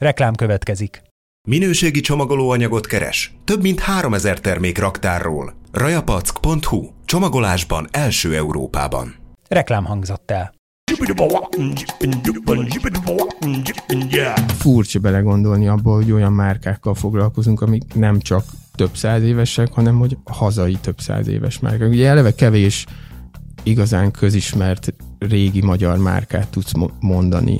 Reklám következik. Minőségi csomagolóanyagot keres? Több mint 3000 termék raktárról. Rajapack.hu. Csomagolásban első Európában. Reklám hangzott el. Furcsa belegondolni abba, hogy olyan márkákkal foglalkozunk, amik nem csak több száz évesek, hanem hogy hazai több száz éves márkák. Ugye eleve kevés igazán közismert régi magyar márkát tudsz mondani.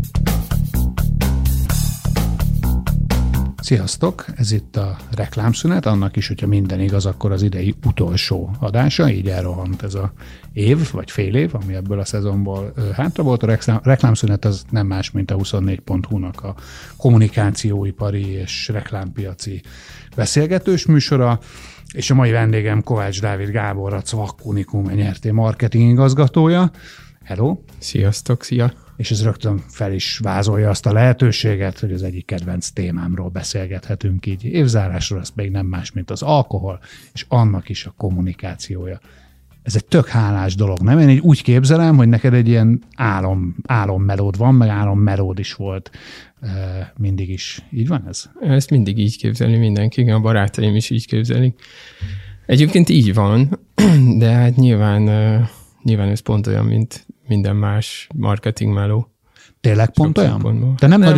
Sziasztok! Ez itt a reklámszünet, annak is, hogyha minden igaz, akkor az idei utolsó adása, így elrohant ez a év, vagy fél év, ami ebből a szezonból hátra volt. A reklámszünet az nem más, mint a 24.hu-nak a kommunikációipari és reklámpiaci beszélgetős műsora, és a mai vendégem Kovács Dávid Gábor, a Cvak Unikum NRT marketing igazgatója. Hello! Sziasztok, szia! És ez rögtön fel is vázolja azt a lehetőséget, hogy az egyik kedvenc témámról beszélgethetünk így évzárásról, az még nem más, mint az alkohol, és annak is a kommunikációja. Ez egy tök hálás dolog, nem? Én így úgy képzelem, hogy neked egy ilyen álommelód van, meg álommelód is volt mindig is. Így van ez? Ezt mindig így képzeli mindenki, a barátaim is így képzelik. Egyébként így van, de hát nyilván ez pont olyan, mint minden más marketing meló. Tényleg pont olyan? Te nem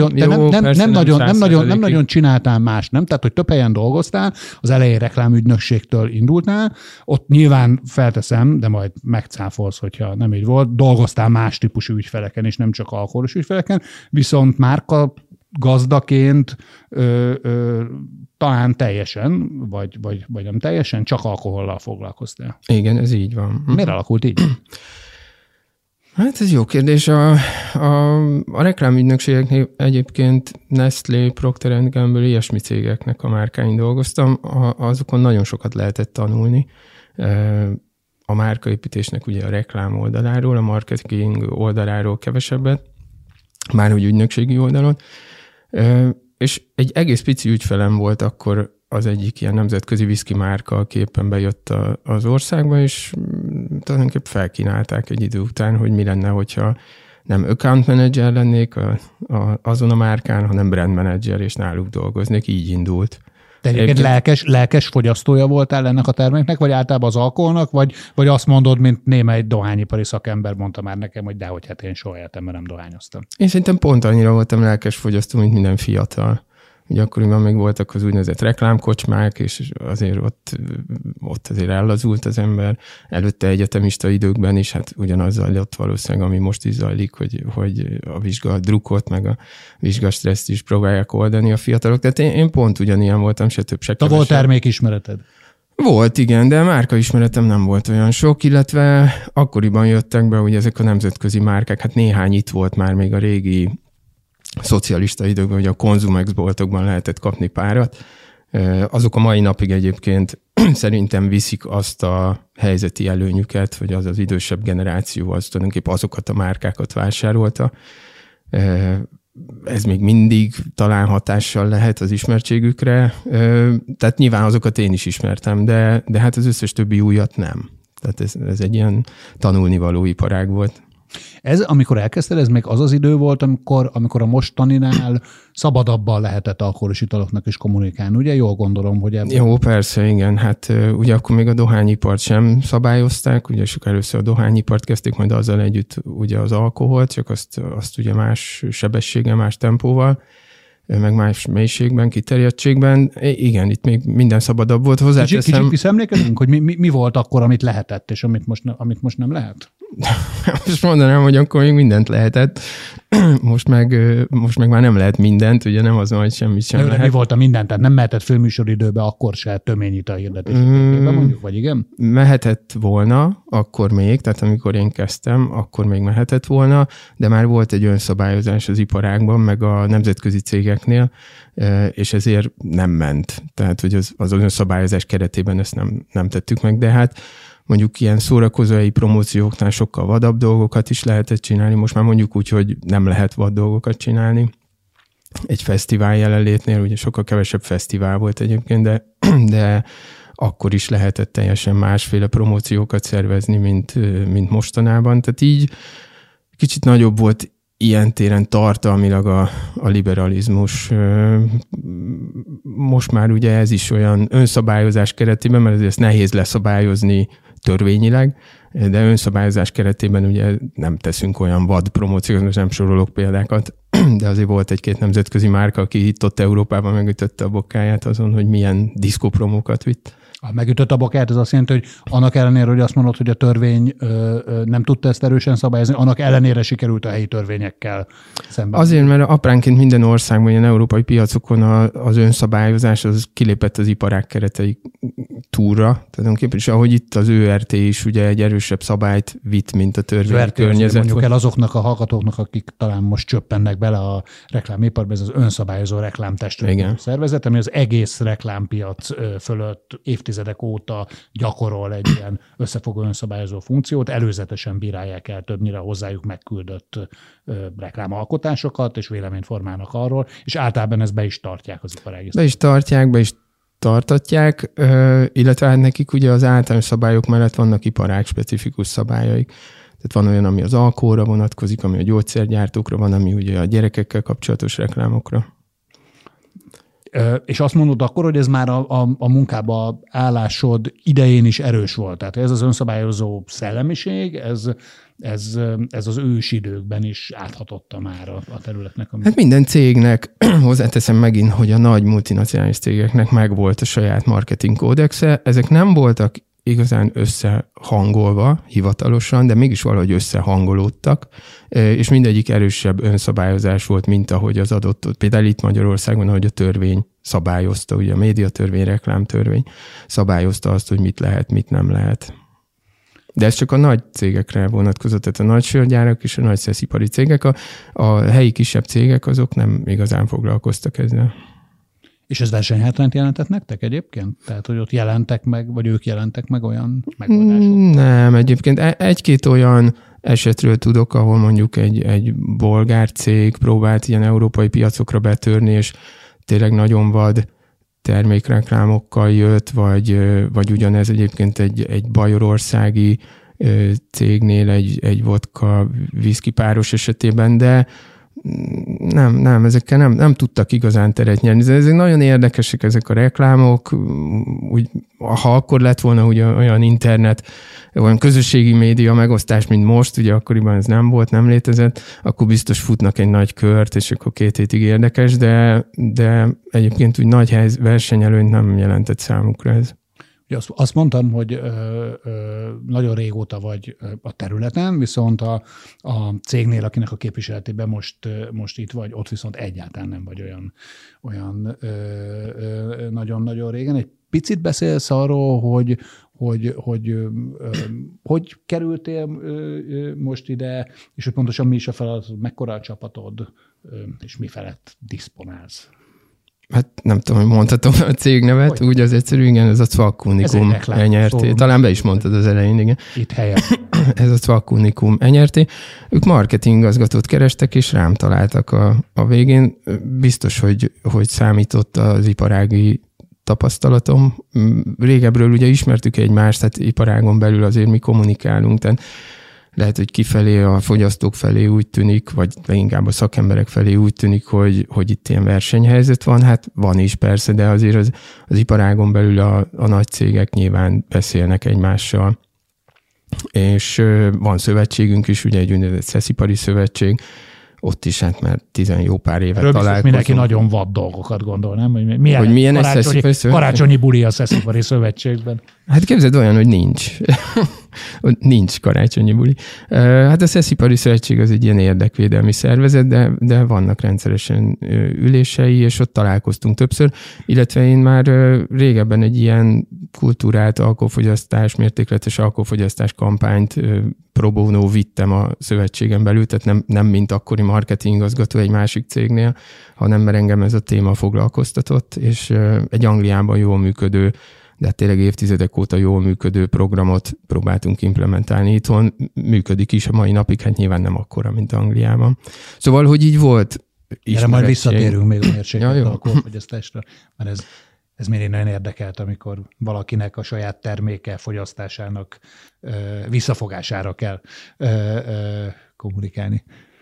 nagyon csináltál más, nem? Tehát, hogy több helyen dolgoztál, az elején reklámügynökségtől indultál, ott nyilván felteszem, de majd megcáfolsz, hogyha nem így volt, dolgoztál más típusú ügyfeleken, és nem csak alkoholos ügyfeleken, viszont márka gazdaként talán teljesen, vagy nem teljesen, csak alkohollal foglalkoztál. Igen, ez így van. Miért alakult így? Hát ez jó kérdés. A reklámügynökségeknél egyébként Nestlé, Procter & Gamble, ilyesmi cégeknek a márkáin dolgoztam, azokon nagyon sokat lehetett tanulni. A márkaépítésnek ugye a reklám oldaláról, a marketing oldaláról kevesebbet, már hogy ügynökségi oldalon. És egy egész pici ügyfelem volt akkor az egyik ilyen nemzetközi viszki márka, aki éppen bejött az országba, és tulajdonképpen felkínálták egy idő után, hogy mi lenne, hogyha nem account manager lennék azon a márkán, hanem brand manager, és náluk dolgoznék. Így indult. De egyébként lelkes fogyasztója voltál ennek a terméknek, vagy általában az alkoholnak, vagy azt mondod, mint némely dohányipari szakember mondta már nekem, hogy dehogy, hát én soha életemben nem dohányoztam. Én szerintem pont annyira voltam lelkes fogyasztó, mint minden fiatal. Ugye akkoriban még voltak az úgynevezett reklámkocsmák, és azért ott azért ellazult az ember. Előtte egyetemista időkben is, hát ugyanaz zajlott valószínűleg, ami most is zajlik, hogy a vizsgadrukkot, meg a vizsgastresszt is próbálják oldani a fiatalok. Tehát én pont ugyanilyen voltam, se több, se kevesebb. Volt termékismereted? Volt, igen, de márkaismeretem nem volt olyan sok, illetve akkoriban jöttek be, hogy ezek a nemzetközi márkák, hát néhány itt volt már még a régi szocialista időkben, hogy a Konzumex boltokban lehetett kapni párat. Azok a mai napig egyébként szerintem viszik azt a helyzeti előnyüket, hogy az idősebb generáció az tulajdonképpen azokat a márkákat vásárolta. Ez még mindig talán hatással lehet az ismertségükre. Tehát nyilván azokat én is ismertem, de hát az összes többi újat nem. Tehát ez egy ilyen tanulnivaló iparág volt. Ez, amikor elkezdted, ez még az az idő volt, amikor a mostaninál szabadabban lehetett alkoholos italoknak is kommunikálni, ugye? Jól gondolom, hogy ebben... Jó, persze, igen. Hát ugye akkor még a dohányipart sem szabályozták, ugye sok először a dohányipart kezdték, majd azzal együtt ugye az alkoholt, csak azt ugye más sebességgel, más tempóval, meg más mélységben, kiterjedtségben. Igen, itt még minden szabadabb volt. Hozzáteszem... Kicsit visszaemlékezünk, hogy mi volt akkor, amit lehetett, és amit most nem lehet? Most mondanám, hogy akkor még mindent lehetett. Most meg már nem lehet mindent, ugye nem az, hogy semmit sem lehet. Mi volt a mindent? Tehát nem mehetett főműsoridőbe, akkor se töményít a hirdetés. Mondjuk, vagy igen? Mehetett volna, akkor még, tehát amikor én kezdtem, akkor még mehetett volna, de már volt egy önszabályozás az iparágban, meg a nemzetközi cégeknél, és ezért nem ment. Tehát, hogy az önszabályozás keretében ezt nem tettük meg, de hát mondjuk ilyen szórakozói promócióknál sokkal vadabb dolgokat is lehetett csinálni. Most már mondjuk úgy, hogy nem lehet vad dolgokat csinálni. Egy fesztivál jelenlétnél, ugye sokkal kevesebb fesztivál volt egyébként, de akkor is lehetett teljesen másféle promóciókat szervezni, mint mostanában. Tehát így kicsit nagyobb volt ilyen téren tartalmilag a liberalizmus. Most már ugye ez is olyan önszabályozás keretében, mert ezt nehéz leszabályozni törvényileg, de önszabályozás keretében ugye nem teszünk olyan vad promóciót, most nem sorolok példákat, de azért volt egy-két nemzetközi márka, aki itt ott Európában megütötte a bokáját azon, hogy milyen diszkópromókat vitt. A megütött a bokáját, ez azt jelenti, hogy annak ellenére, hogy azt mondod, hogy a törvény nem tudta ezt erősen szabályozni, annak ellenére sikerült a helyi törvényekkel szemben. Azért, mert apránként minden országban, ilyen európai piacokon az önszabályozás az kilépett az iparág keretei túlra. Tulajdonképpen is, ahogy itt az ÖRT is ugye egy erősebb szabályt vitt, mint a törvény környezet. Mondjuk el azoknak a hallgatóknak, akik talán most csöppennek bele a reklámiparba, ez az önszabályozó reklámtestület szervezet, ami az egész reklámpiac fölött évtizedek óta gyakorol egy ilyen összefogó önszabályozó funkciót, előzetesen bírálják el többnyire hozzájuk megküldött reklámalkotásokat, és véleményt formálnak arról, és általában ezt be is tartják az iparági. Be is tartatják, illetve hát nekik ugye az általános szabályok mellett vannak iparág specifikus szabályaik. Tehát van olyan, ami az alkoholra vonatkozik, ami a gyógyszergyártókra van, ami ugye a gyerekekkel kapcsolatos reklámokra. És azt mondod akkor, hogy ez már a munkába állásod idején is erős volt. Tehát ez az önszabályozó szellemiség, ez az ős időkben is áthatotta már a területnek. Hát minden cégnek, hozzáteszem megint, hogy a nagy multinacionális cégeknek megvolt a saját marketing kódexe. Ezek nem voltak igazán összehangolva hivatalosan, de mégis valahogy összehangolódtak, és mindegyik erősebb önszabályozás volt, mint ahogy az adott, például itt Magyarországon, ahogy a törvény szabályozta, ugye a médiatörvény, reklámtörvény szabályozta azt, hogy mit lehet, mit nem lehet. De ez csak a nagy cégekre vonatkozott, tehát a nagy sörgyárak és a nagy szeszipari cégek, a helyi kisebb cégek azok nem igazán foglalkoztak ezzel. És ez versenyhátrányt jelentett nektek egyébként? Tehát, hogy ott jelentek meg, vagy ők jelentek meg olyan megoldások? Nem, egyébként egy-két olyan esetről tudok, ahol mondjuk egy bolgár cég próbált ilyen európai piacokra betörni, és tényleg nagyon vad termékreklámokkal jött, vagy ugyanez egyébként egy bajorországi cégnél egy vodka whisky páros esetében, de nem, ezekkel nem tudtak igazán teret nyerni. Ezek nagyon érdekesek ezek a reklámok, úgy, ha akkor lett volna ugye olyan internet, olyan közösségi média megosztás, mint most, ugye akkoriban ez nem volt, nem létezett, akkor biztos futnak egy nagy kört, és akkor 2 hétig érdekes, de egyébként úgy nagy versenyelőnyt nem jelentett számukra ez. Azt mondtam, hogy nagyon régóta vagy a területen, viszont a cégnél, akinek a képviseletében most itt vagy, ott viszont egyáltalán nem vagy olyan nagyon-nagyon régen. Egy picit beszélsz arról, hogy kerültél most ide, és hogy pontosan mi is a feladatod, mekkora a csapatod, és mi felett diszponálsz? Hát nem tudom, hogy mondhatom a cégnevet, úgy az egyszerű, igen, ez a Cvak Unikum NRT. Talán be is mondtad az elején, igen. Itt helyen. Ez a Cvak Unikum NRT. Ők marketingigazgatót kerestek, és rám találtak a végén. Biztos, hogy számított az iparági tapasztalatom. Régebről ugye ismertük egymást, tehát iparágon belül azért mi kommunikálunk, tehát lehet, hogy kifelé a fogyasztók felé úgy tűnik, vagy inkább a szakemberek felé úgy tűnik, hogy itt ilyen versenyhelyzet van. Hát van is persze, de azért az iparágon belül a nagy cégek nyilván beszélnek egymással. És van szövetségünk is, ugye egy úgynevezett szeszipari szövetség, ott is hát már 10 jó pár évet találkozunk. Mindenki nagyon vad dolgokat gondol, nem? Hogy milyen karácsonyi buli a szeszipari szövetségben. Hát képzeld olyan, hogy nincs. Nincs karácsonyi buli. Hát a Szeszipari Szövetség az egy ilyen érdekvédelmi szervezet, de vannak rendszeresen ülései, és ott találkoztunk többször, illetve én már régebben egy ilyen kultúrált alkoholfogyasztás, mértékletes alkoholfogyasztás kampányt pro bono vittem a szövetségen belül, tehát nem mint akkori marketingigazgató egy másik cégnél, hanem mert engem ez a téma foglalkoztatott, és egy Angliában jól működő, de tényleg évtizedek óta jól működő programot próbáltunk implementálni itthon. Működik is a mai napig, hát nyilván nem akkora, mint Angliában. Szóval, hogy így volt ismerettség. Erre majd visszatérünk még a mérséklettel a alkoholfogyasztásra, mert ez miért nagyon érdekelt, amikor valakinek a saját terméke fogyasztásának visszafogására kell kommunikálni.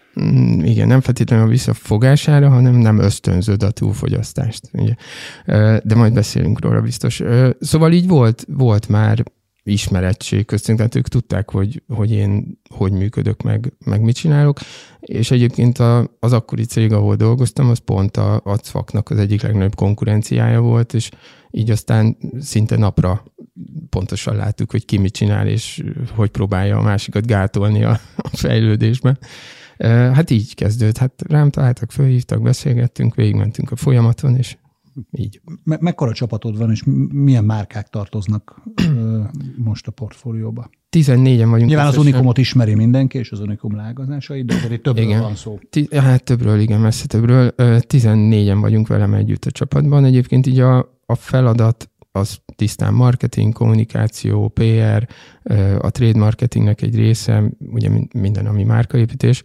Igen, nem feltétlenül a visszafogására, hanem nem ösztönzöd a túlfogyasztást. Ugye. De majd beszélünk róla biztos. Szóval így volt már ismerettség köztünk, tehát ők tudták, hogy én hogy működök, meg mit csinálok, és egyébként az akkori cég, ahol dolgoztam, az pont a CVAK-nak az egyik legnagyobb konkurenciája volt, és így aztán szinte napra pontosan láttuk, hogy ki mit csinál, és hogy próbálja a másikat gátolni a fejlődésben. Hát így kezdődött. Hát rám találtak, fölhívtak, beszélgettünk, végigmentünk a folyamaton, és így. Mekkora csapatod van, és milyen márkák tartoznak most a portfólióba? 14-en vagyunk. Nyilván az Unicumot ismeri mindenki, és az Unicum lágazásait, de azért többről igen. Van szó. Hát többről, igen, messze többről. 14-en vagyunk velem együtt a csapatban. Egyébként így a feladat az tisztán marketing, kommunikáció, PR, a trade marketingnek egy része, ugye minden, ami márkaépítés.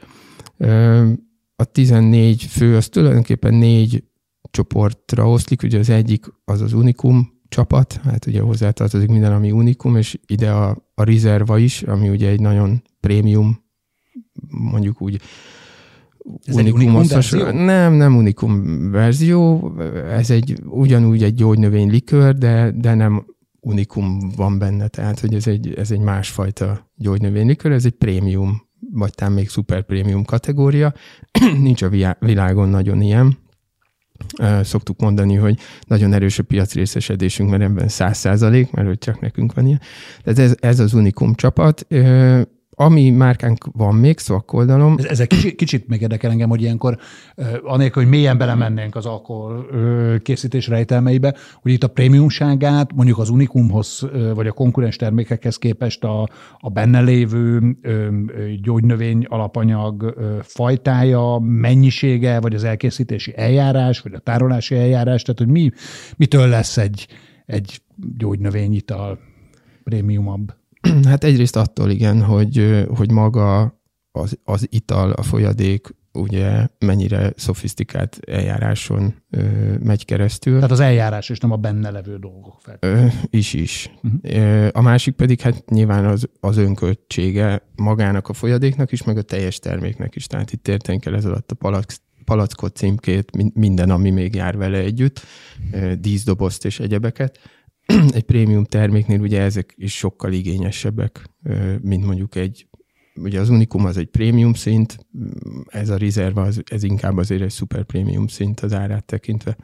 A 14 fő, az tulajdonképpen 4 csoportra oszlik, ugye az egyik az az Unicum csapat, hát ugye hozzátartozik minden, ami Unicum, és ide a Reserva is, ami ugye egy nagyon prémium, mondjuk úgy, ez Unicum verzió? Nem Unicum verzió, ez ugyanúgy egy gyógynövény likőr, de nem Unicum van benne, tehát hogy ez egy másfajta gyógynövény likőr, ez egy prémium, vagy talán még szuper prémium kategória. Nincs a világon nagyon ilyen. Szoktuk mondani, hogy nagyon erős a piacrészesedésünk, mert ebben 100%, mert hogy csak nekünk van ilyen. Tehát ez az Unicum csapat. Ami márkánk van még, SVAK oldalon. Ez kicsit még érdekel engem, hogy ilyenkor, anélkül, hogy mélyen belemennénk az alkohol készítés rejtelmeibe, hogy itt a prémiumságát mondjuk az Unicumhoz, vagy a konkurens termékekhez képest a benne lévő gyógynövény alapanyag fajtája, mennyisége, vagy az elkészítési eljárás, vagy a tárolási eljárás, tehát hogy mitől lesz egy gyógynövényital prémiumabb? Hát egyrészt attól igen, hogy maga az ital, a folyadék ugye mennyire szofisztikált eljáráson megy keresztül. Tehát az eljárás és nem a benne levő dolgok fel. Is. Uh-huh. A másik pedig hát nyilván az önköltsége magának a folyadéknak is, meg a teljes terméknek is. Tehát itt érteni kell ez alatt a palackot, címkét, minden, ami még jár vele együtt, díszdobozt és egyebeket. Egy prémium terméknél ugye ezek is sokkal igényesebbek, mint mondjuk ugye az Unicum az egy prémium szint, ez a Reserva, ez inkább azért egy szuper prémium szint az árát tekintve.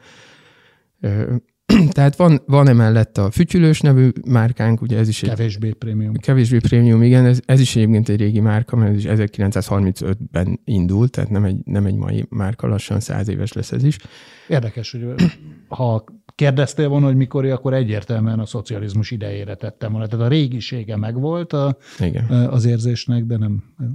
Tehát van emellett a Fütyülős nevű márkánk, ugye ez is kevésbé prémium. Kevésbé prémium, igen, ez is egyébként egy régi márka, mert ez is 1935-ben indult, tehát nem egy mai márka, lassan 100 éves lesz ez is. Érdekes, hogy ha kérdeztél volna, hogy mikor, akkor egyértelműen a szocializmus idejére tettem volna. Tehát a régisége megvolt az érzésnek, de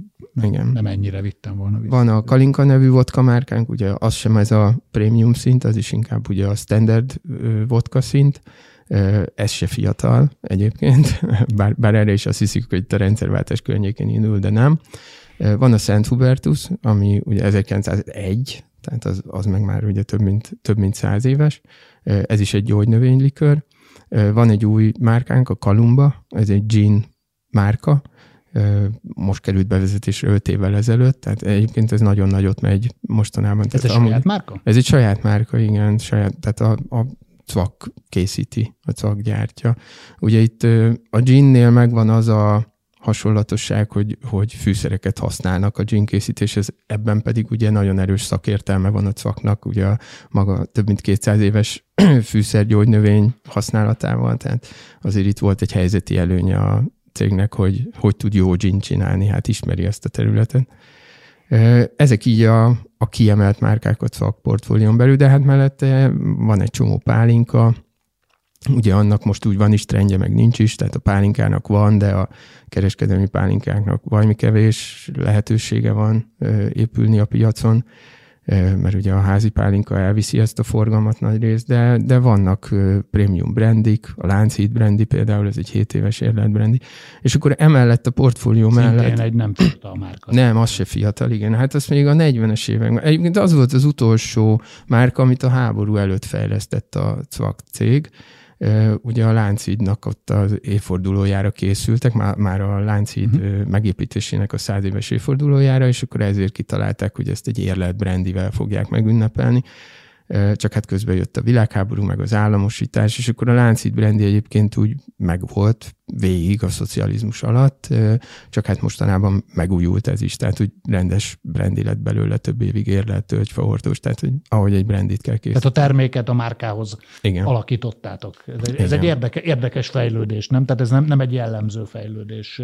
nem ennyire vittem volna vissza. Van a Kalinka nevű vodka márkánk, ugye az sem ez a prémium szint, az is inkább ugye a standard vodka szint. Ez se fiatal egyébként, bár erre is azt hiszik, hogy itt a rendszerváltás környékén indul, de nem. Van a Szent Hubertus, ami ugye 1901, tehát az meg már ugye több mint 100 éves. Ez is egy gyógynövénylikőr. Van egy új márkánk, a Kalumba, ez egy gin márka. Most került bevezetésre 5 évvel ezelőtt, tehát egyébként ez nagyon nagyot megy mostanában. Ez egy saját márka? Ez egy saját márka, igen. Tehát a CVAK készíti, a CVAK gyártja. Ugye itt a ginnél megvan az a hasonlatosság, hogy fűszereket használnak a gin készítéshez, ebben pedig ugye nagyon erős szakértelme van a CVAK-nak, ugye a maga több mint 200 éves fűszergyógynövény használatával, tehát azért itt volt egy helyzeti előnye a cégnek, hogy tud jó gin csinálni, hát ismeri ezt a területet. Ezek így a kiemelt márkák a CVAK portfólión belül, de hát mellette van egy csomó pálinka, ugye annak most úgy van is trendje, meg nincs is, tehát a pálinkának van, de a kereskedelmi pálinkáknak valami kevés lehetősége van épülni a piacon, mert ugye a házi pálinka elviszi ezt a forgalmat nagy részt, de vannak prémium brandik, a Lánchíd brandi például, ez egy 7 éves érlelt brandi, és akkor emellett a portfólió mellett... Szintén egy nem fiatal márka. Nem, az se fiatal, igen. Hát az még a 40-es években. Egyébként az volt az utolsó márka, amit a háború előtt fejlesztett a CVAK cég. Ugye a Lánchídnak ott az évfordulójára készültek, már a Lánchíd megépítésének a 100 éves évfordulójára, és akkor ezért kitalálták, hogy ezt egy érlelt brandivel fogják megünnepelni. Csak hát közben jött a világháború, meg az államosítás, és akkor a Lánchíd brandi egyébként úgy megvolt végig a szocializmus alatt, csak hát mostanában megújult ez is, tehát úgy rendes brandi lett belőle, több évig érlelt tölgyfahordós, tehát hogy ahogy egy brandit kell készíteni. Tehát a terméket a márkához alakítottátok. Ez egy érdekes fejlődés, nem? Tehát ez nem egy jellemző fejlődés.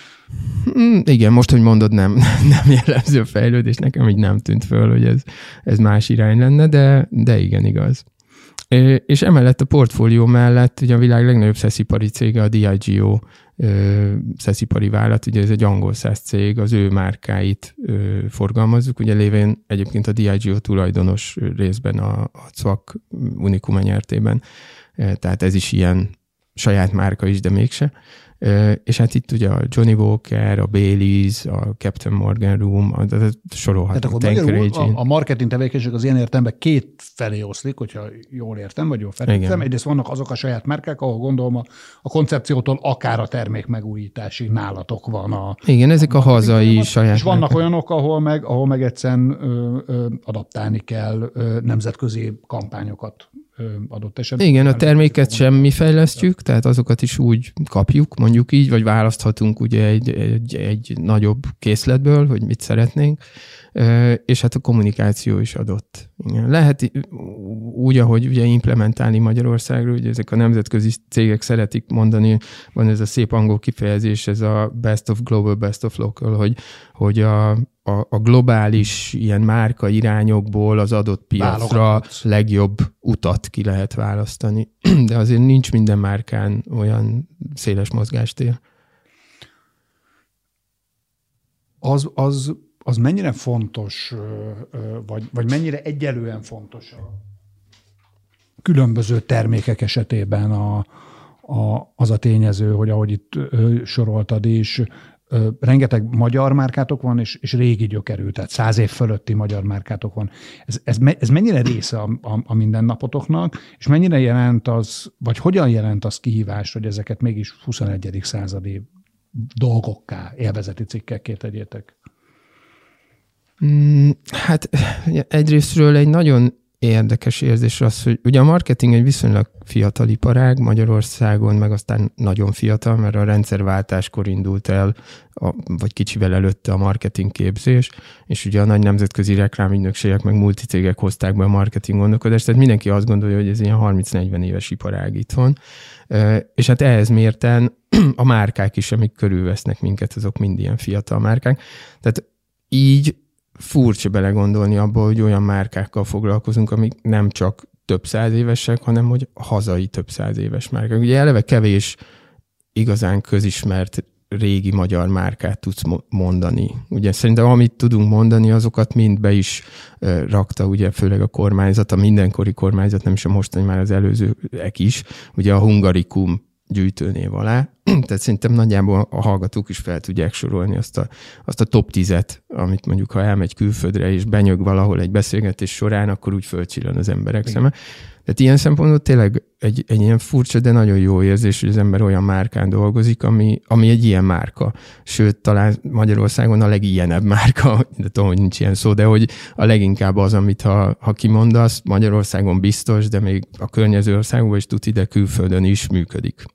Igen, most, hogy mondod, nem jellemző fejlődés, nekem így nem tűnt föl, hogy ez más irány lenne, de igen, igaz. És emellett a portfólió mellett ugye a világ legnagyobb szeszipari cége, a Diageo szeszipari vállalat, ugye ez egy angol száz cég, az ő márkáit forgalmazzuk, ugye lévén egyébként a Diageo tulajdonos részben a CVAK Unicum nyertében, tehát ez is ilyen saját márka is, de mégse. És hát itt ugye a Johnny Walker, a Baileys, a Captain Morgan Room, sorolhatunk. Tehát akkor magyarul a marketing tevékenység az ilyen értelemben két felé oszlik, hogyha jól értem, vagy jól feltételezem. Egyrészt vannak azok a saját márkák, ahol gondolom a koncepciótól akár a termék megújításig nálatok van. Igen, ezek a hazai saját és vannak olyanok, ahol meg egyszerűen adaptálni kell nemzetközi kampányokat adott esetben. Igen, a terméket sem mi fejlesztjük, tehát azokat is úgy kapjuk, mondjuk így, vagy választhatunk ugye egy nagyobb készletből, hogy mit szeretnénk, és hát a kommunikáció is adott. Igen. Lehet úgy, ahogy ugye implementálni Magyarországról, ugye ezek a nemzetközi cégek szeretik mondani, van ez a szép angol kifejezés, ez a best of global, best of local, hogy a globális ilyen márka irányokból az adott piacra legjobb utat ki lehet választani. De azért nincs minden márkán olyan széles mozgástér. Az mennyire fontos, vagy mennyire egyelően fontos a különböző termékek esetében az a tényező, hogy ahogy itt soroltad is, rengeteg magyar márkátok van, és régi gyökerű, tehát 100 év fölötti magyar márkátok van. Ez mennyire része a mindennapotoknak, és mennyire jelent az, vagy hogyan jelent az kihívást, hogy ezeket mégis 21. századi dolgokká, élvezeti cikkekké tegyétek? Hát egyrésztről egy nagyon érdekes érzés az, hogy ugye a marketing egy viszonylag fiatal iparág Magyarországon, meg aztán nagyon fiatal, mert a rendszerváltáskor indult el, vagy kicsivel előtte a marketing képzés, és ugye a nagy nemzetközi reklámügynökségek, meg multicégek hozták be a marketing gondolkodást, tehát mindenki azt gondolja, hogy ez ilyen 30-40 éves iparág itthon, és hát ehhez mérten a márkák is, amik körülvesznek minket, azok mind ilyen fiatal márkák. Tehát így furcsa belegondolni abba, hogy olyan márkákkal foglalkozunk, amik nem csak több száz évesek, hanem hogy hazai több száz éves márkák. Ugye eleve kevés igazán közismert régi magyar márkát tudsz mondani. Ugye szerintem amit tudunk mondani, azokat mind be is rakta, ugye főleg a kormányzat, a mindenkori kormányzat, nem is a mostani, már az előzőek is, ugye a Hungaricum gyűjtőnév alá. Tehát szerintem nagyjából a hallgatók is fel tudják sorolni azt a top 10-et, amit mondjuk, ha elmegy külföldre és benyög valahol egy beszélgetés során, akkor úgy fölcsillan az emberek szeme. Tehát ilyen szempontból tényleg egy ilyen furcsa, de nagyon jó érzés, hogy az ember olyan márkán dolgozik, ami egy ilyen márka. Sőt, talán Magyarországon a legilyenebb márka, de tudom, hogy nincs ilyen szó, de hogy a leginkább az, amit ha kimondasz, Magyarországon biztos, de még a környező országokban is tuti, de külföldön is működik.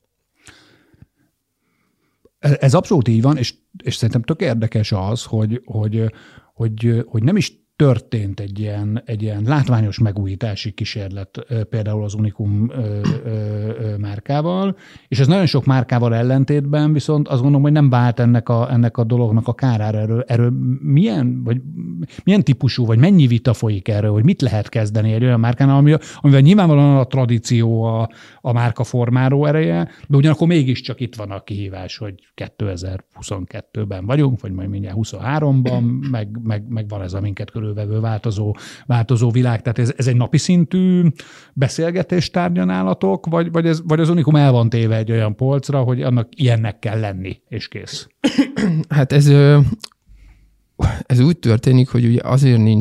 Ez abszolút így van, és szerintem tök érdekes az, hogy nem is történt egy ilyen látványos megújítási kísérlet például az Unicum márkával, és ez nagyon sok márkával ellentétben viszont azt gondolom, hogy nem vált ennek a dolognak a kárára. Erről milyen típusú, vagy mennyi vita folyik erről, hogy mit lehet kezdeni egy olyan márkánál, amivel nyilvánvalóan a tradíció a márka formáló ereje, de ugyanakkor mégiscsak itt van a kihívás, hogy 2022-ben vagyunk, vagy majd mindjárt 23-ban, meg van ez a minket körülvevő változó világ. Tehát ez egy napi szintű beszélgetés tárgya nálatok, vagy az Unicum el van téve egy olyan polcra, hogy annak ilyennek kell lenni, és kész? Hát ez úgy történik, hogy ugye azért nincs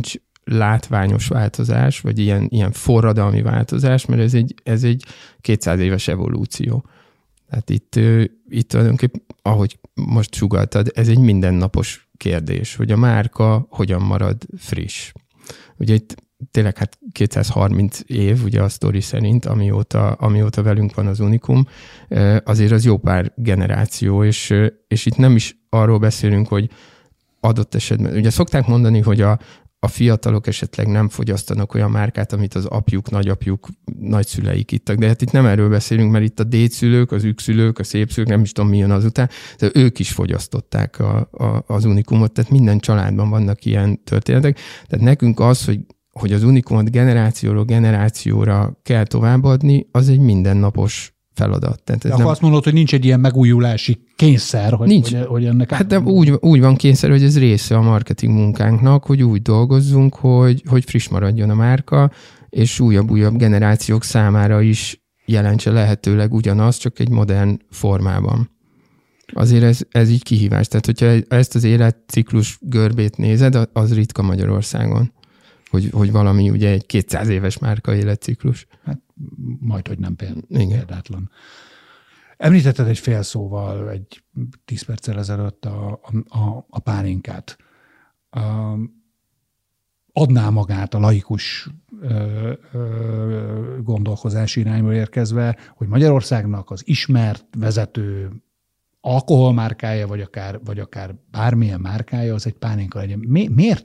látványos változás, vagy ilyen forradalmi változás, mert ez egy 200 éves evolúció. Tehát itt tulajdonképpen, ahogy most sugalltad, ez egy mindennapos kérdés, hogy a márka hogyan marad friss. Ugye itt tényleg 230 év, ugye a sztori szerint, amióta velünk van az Unicum, azért az jó pár generáció, és itt nem is arról beszélünk, hogy adott esetben, ugye szokták mondani, hogy a fiatalok esetleg nem fogyasztanak olyan márkát, amit az apjuk, nagyapjuk, nagyszüleik ittak. De hát itt nem erről beszélünk, mert itt a dédszülők, az ükszülők, a szépszülők, nem is tudom mi jön azután, de ők is fogyasztották az Unicumot, tehát minden családban vannak ilyen történetek. Tehát nekünk az, hogy az Unicumot generációról generációra kell továbbadni, az egy mindennapos feladat. Tehát ez de akkor azt mondod, hogy nincs egy ilyen megújulási kényszer, hogy ennek... Hát de úgy van kényszer, hogy ez része a marketing munkánknak, hogy úgy dolgozzunk, hogy friss maradjon a márka, és újabb generációk számára is jelentse lehetőleg ugyanaz, csak egy modern formában. Azért ez így kihívás. Tehát, hogyha ezt az életciklus görbét nézed, az ritka Magyarországon, hogy valami ugye egy 200 éves márka életciklus. Hát majdhogy nem példátlan. Említetted egy fél szóval, egy 10 perccel ezelőtt a pálinkát. Adná magát a laikus gondolkozási irányba érkezve, hogy Magyarországnak az ismert vezető alkoholmárkája, vagy akár bármilyen márkája, az egy pálinka legyen. Miért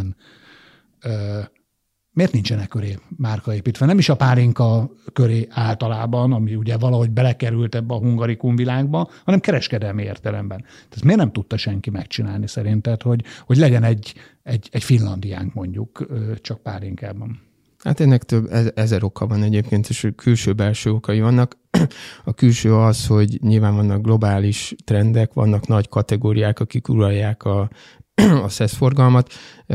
nincsenek köré márkaépítve? Nem is a pálinka köré általában, ami ugye valahogy belekerült ebbe a hungarikum világba, hanem kereskedelmi értelemben. Tehát miért nem tudta senki megcsinálni szerinted, hogy legyen egy Finlandiánk mondjuk csak pálinkában? Hát ennek több ezer oka van egyébként, és külső-belső okai vannak. A külső az, hogy nyilván vannak globális trendek, vannak nagy kategóriák, akik uralják a szeszforgalmat.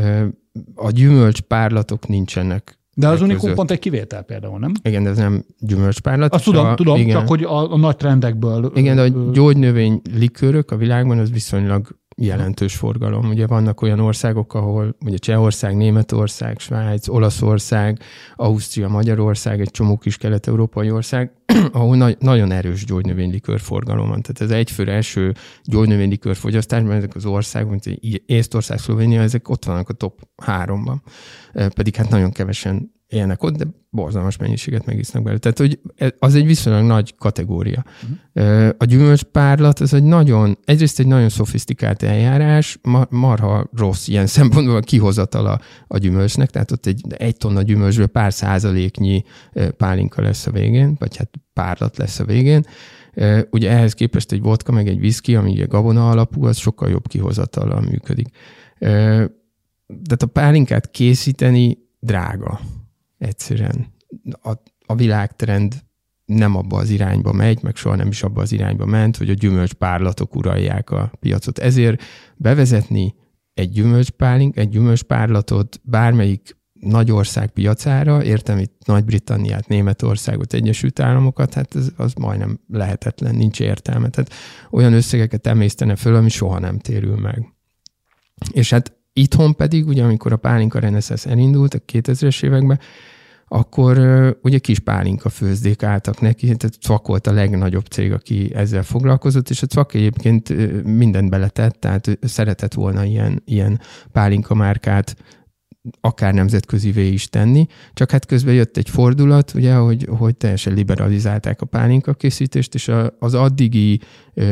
A gyümölcspárlatok nincsenek. De az Unicum pont egy kivétel például, nem? Igen, de ez nem gyümölcspárlat. Azt tudom, igen. Csak hogy a nagy trendekből... Igen, de a gyógynövény likőrök a világban az viszonylag jelentős forgalom. Ugye vannak olyan országok, ahol ugye Csehország, Németország, Svájc, Olaszország, Ausztria, Magyarország, egy csomó kis kelet-európai ország, ahol nagyon erős gyógynövénylikőr forgalom van. Tehát ez egyfőre eső gyógynövénylikőr fogyasztásban, ezek az országok, mint Észtország, Szlovénia, ezek ott vannak a top 3-ban. Pedig hát nagyon kevesen élnek ott, de borzalmas mennyiséget megisznak belőle. Tehát, hogy az egy viszonylag nagy kategória. A gyümölcspárlat az egyrészt egy nagyon szofisztikált eljárás, marha rossz ilyen szempontból a kihozatala a gyümölcsnek, tehát ott egy tonna gyümölcsből pár százaléknyi pálinka lesz a végén, vagy hát párlat lesz a végén. Ugye ehhez képest egy vodka, meg egy whisky, ami ugye gabona alapú, az sokkal jobb kihozatallal működik. Tehát a pálinkát készíteni drága. Egyszerűen a világtrend nem abba az irányba megy, meg soha nem is abba az irányba ment, hogy a gyümölcspárlatok uralják a piacot. Ezért bevezetni egy gyümölcspárlatot bármelyik nagy ország piacára, értem itt Nagy-Britanniát, Németországot, Egyesült Államokat, hát az majdnem lehetetlen, nincs értelme. Tehát olyan összegeket emésztene föl, ami soha nem térül meg. És hát itthon pedig, ugye amikor a pálinka reneszánsz elindult a 2000-es években, akkor ugye kis pálinka főzdék álltak neki, tehát Cvak volt a legnagyobb cég, aki ezzel foglalkozott, és a Cvak egyébként mindent beletett, tehát szeretett volna ilyen pálinka márkát akár nemzetközivé is tenni, csak hát közben jött egy fordulat, ugye, hogy teljesen liberalizálták a pálinka készítést, és az addigi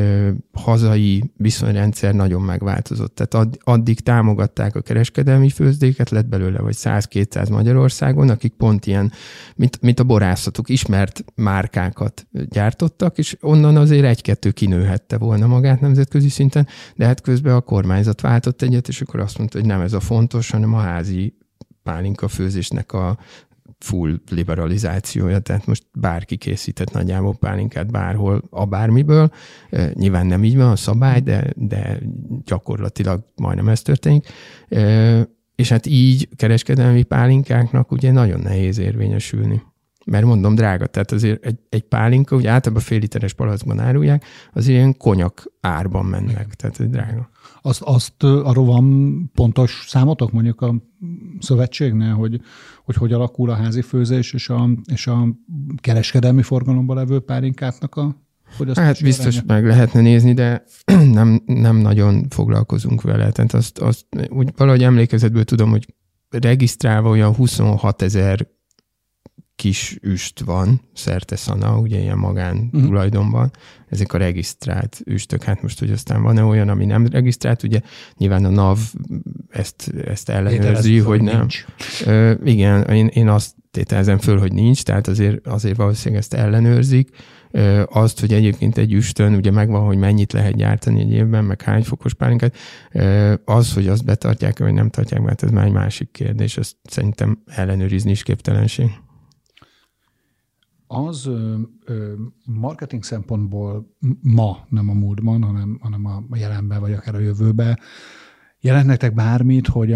hazai viszonyrendszer nagyon megváltozott. Tehát addig támogatták a kereskedelmi főzdéket, lett belőle vagy 100-200 Magyarországon, akik pont ilyen, mint a borászatok, ismert márkákat gyártottak, és onnan azért egy-kettő kinőhette volna magát nemzetközi szinten, de hát közben a kormányzat váltott egyet, és akkor azt mondta, hogy nem ez a fontos, hanem a házi pálinka főzésnek a full liberalizációja, tehát most bárki készített nagyjából pálinkát bárhol, a bármiből. Nyilván nem így van a szabály, de gyakorlatilag majdnem ez történik. És hát így kereskedelmi pálinkáknak ugye nagyon nehéz érvényesülni. mert mondom, drága. Tehát azért egy pálinka, ugye általában fél literes palackban árulják, az ilyen konyak árban mennek, tehát ez drága. Azt arról van pontos számotok mondjuk a szövetségnél, hogy alakul a házi főzés és a kereskedelmi forgalomban levő pálinkáknak a fogyasztási Hát biztos aránya? meg lehetne nézni, de nem nagyon foglalkozunk vele. Tehát azt úgy valahogy emlékezetből tudom, hogy regisztrálva olyan 26 000 kis üst van, szerte-szana, ugye ilyen magán tulajdonban. Ezek a regisztrált üstök. Hát most, hogy aztán van-e olyan, ami nem regisztrált, ugye nyilván a NAV ezt ellenőrzi, hogy nem. Igen, én azt tételezem föl, hogy nincs, tehát azért valószínűleg ezt ellenőrzik. Azt, hogy egyébként egy üstön ugye megvan, hogy mennyit lehet gyártani egy évben, meg hány fokos pálinkát, az, hogy azt betartják, vagy nem tartják be, ez már egy másik kérdés. Ezt szerintem ellenőrizni is képtelenség. Az marketing szempontból ma, nem a múltban, hanem a jelenben, vagy akár a jövőben, jelent nektek bármit, hogy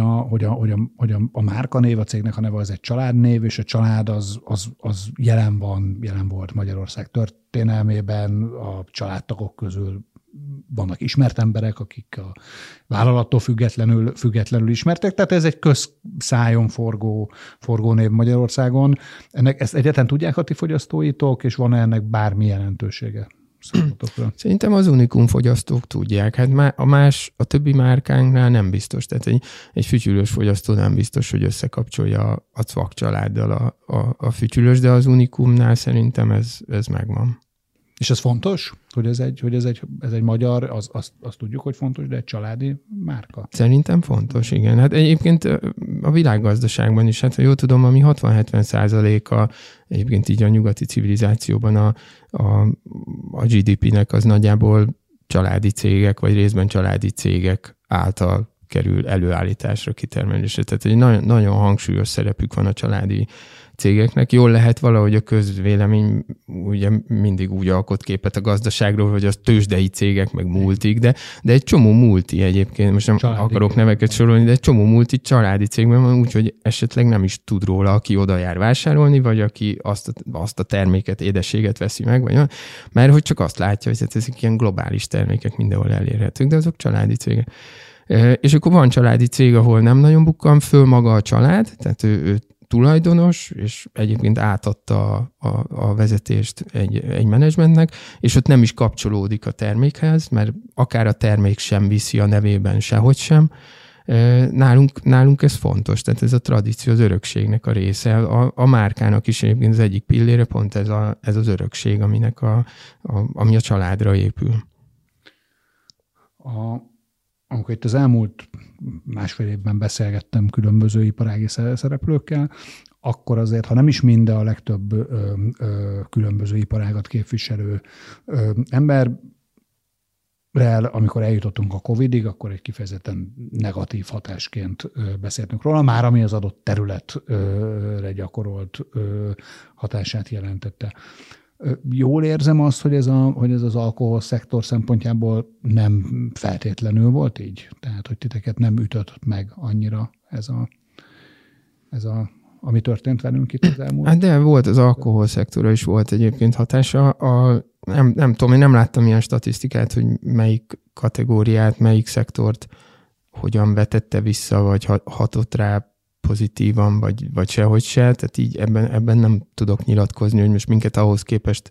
a márkanév, a cégnek a neve az egy családnév, és a család az jelen volt Magyarország történelmében, a családtagok közül vannak ismert emberek, akik a vállalattól függetlenül ismertek, tehát ez egy közszájon forgó név Magyarországon. Ezt egyáltalán tudják a ti fogyasztóitok, és van ennek bármi jelentősége számotokra? Szerintem az unikum fogyasztók tudják. Hát a többi márkánknál nem biztos. Tehát egy fütyülős fogyasztó nem biztos, hogy összekapcsolja a Cvak családdal a fütyülős, de az unikumnál szerintem ez megvan. És ez fontos, hogy ez egy magyar, azt tudjuk, hogy fontos, de egy családi márka? Szerintem fontos, igen. Hát egyébként a világgazdaságban is, hát ha jól tudom, ami 60-70% egyébként így a nyugati civilizációban a GDP-nek az nagyjából családi cégek, vagy részben családi cégek által kerül előállításra, kitermelésre. Tehát egy nagyon, nagyon hangsúlyos szerepük van a családi cégeknek. Jól lehet valahogy a közvélemény ugye mindig úgy alkot képet a gazdaságról, hogy az tőzsdei cégek, meg multik, de egy csomó multi egyébként, most nem családi akarok neveket sorolni, de egy csomó multi családi cégben van, úgyhogy esetleg nem is tud róla, aki oda jár vásárolni, vagy aki azt a terméket, édességet veszi meg, vagy mert hogy csak azt látja, hogy ezek ilyen globális termékek mindenhol elérhetők, de azok családi cégek. És akkor van családi cég, ahol nem nagyon bukkan föl maga a család, tehát ő tulajdonos, és egyébként átadta a vezetést egy menedzsmentnek, és ott nem is kapcsolódik a termékhez, mert akár a termék sem viszi a nevében sehogy sem. Nálunk ez fontos, tehát ez a tradíció, az örökségnek a része. A márkának is egyébként az egyik pillére pont ez az örökség, ami a családra épül. Amikor itt az elmúlt másfél évben beszélgettem különböző iparági szereplőkkel, akkor azért, ha nem is minden, a legtöbb különböző iparágat képviselő emberrel, amikor eljutottunk a Covidig, akkor egy kifejezetten negatív hatásként beszéltünk róla, már ami az adott területre gyakorolt hatását jelentette. Jól érzem azt, hogy ez az alkohol szektor szempontjából nem feltétlenül volt így? Tehát, hogy titeket nem ütött meg annyira ez ami történt velünk itt az elmúlt? Hát de volt az alkohol szektorra is volt egyébként hatása. Nem tudom, én nem láttam ilyen statisztikát, hogy melyik kategóriát, melyik szektort hogyan vetette vissza, vagy hatott rá pozitívan, vagy sehogy se, tehát így ebben nem tudok nyilatkozni, hogy most minket ahhoz képest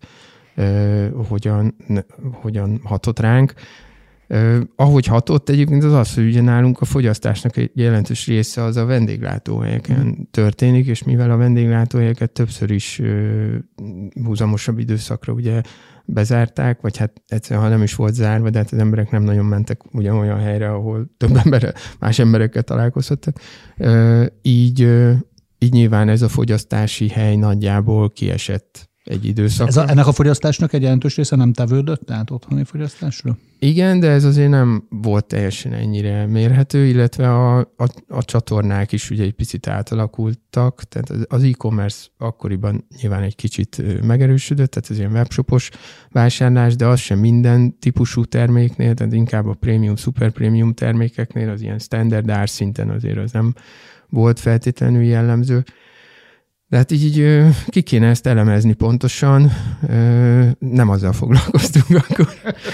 hogyan hatott ránk. Ahogy hatott egyébként az, hogy ugye nálunk a fogyasztásnak egy jelentős része az a vendéglátóhelyeken történik, és mivel a vendéglátóhelyeket többször is húzamosabb időszakra ugye bezárták, vagy hát egyszerűen, ha nem is volt zárva, de hát az emberek nem nagyon mentek ugyanolyan helyre, ahol több más emberekkel találkozhattak. Így nyilván ez a fogyasztási hely nagyjából kiesett egy időszakra. Ennek a fogyasztásnak egy jelentős része nem tevődött, tehát otthoni fogyasztásról? Igen, de ez azért nem volt teljesen ennyire mérhető, illetve a csatornák is ugye egy picit átalakultak, tehát az e-commerce akkoriban nyilván egy kicsit megerősödött, tehát ez ilyen webshopos vásárlás, de az sem minden típusú terméknél, tehát inkább a prémium, szuper prémium termékeknél, az ilyen standard árszinten azért az nem volt feltétlenül jellemző. De hát így ki kéne ezt elemezni pontosan, nem azzal foglalkoztunk akkor.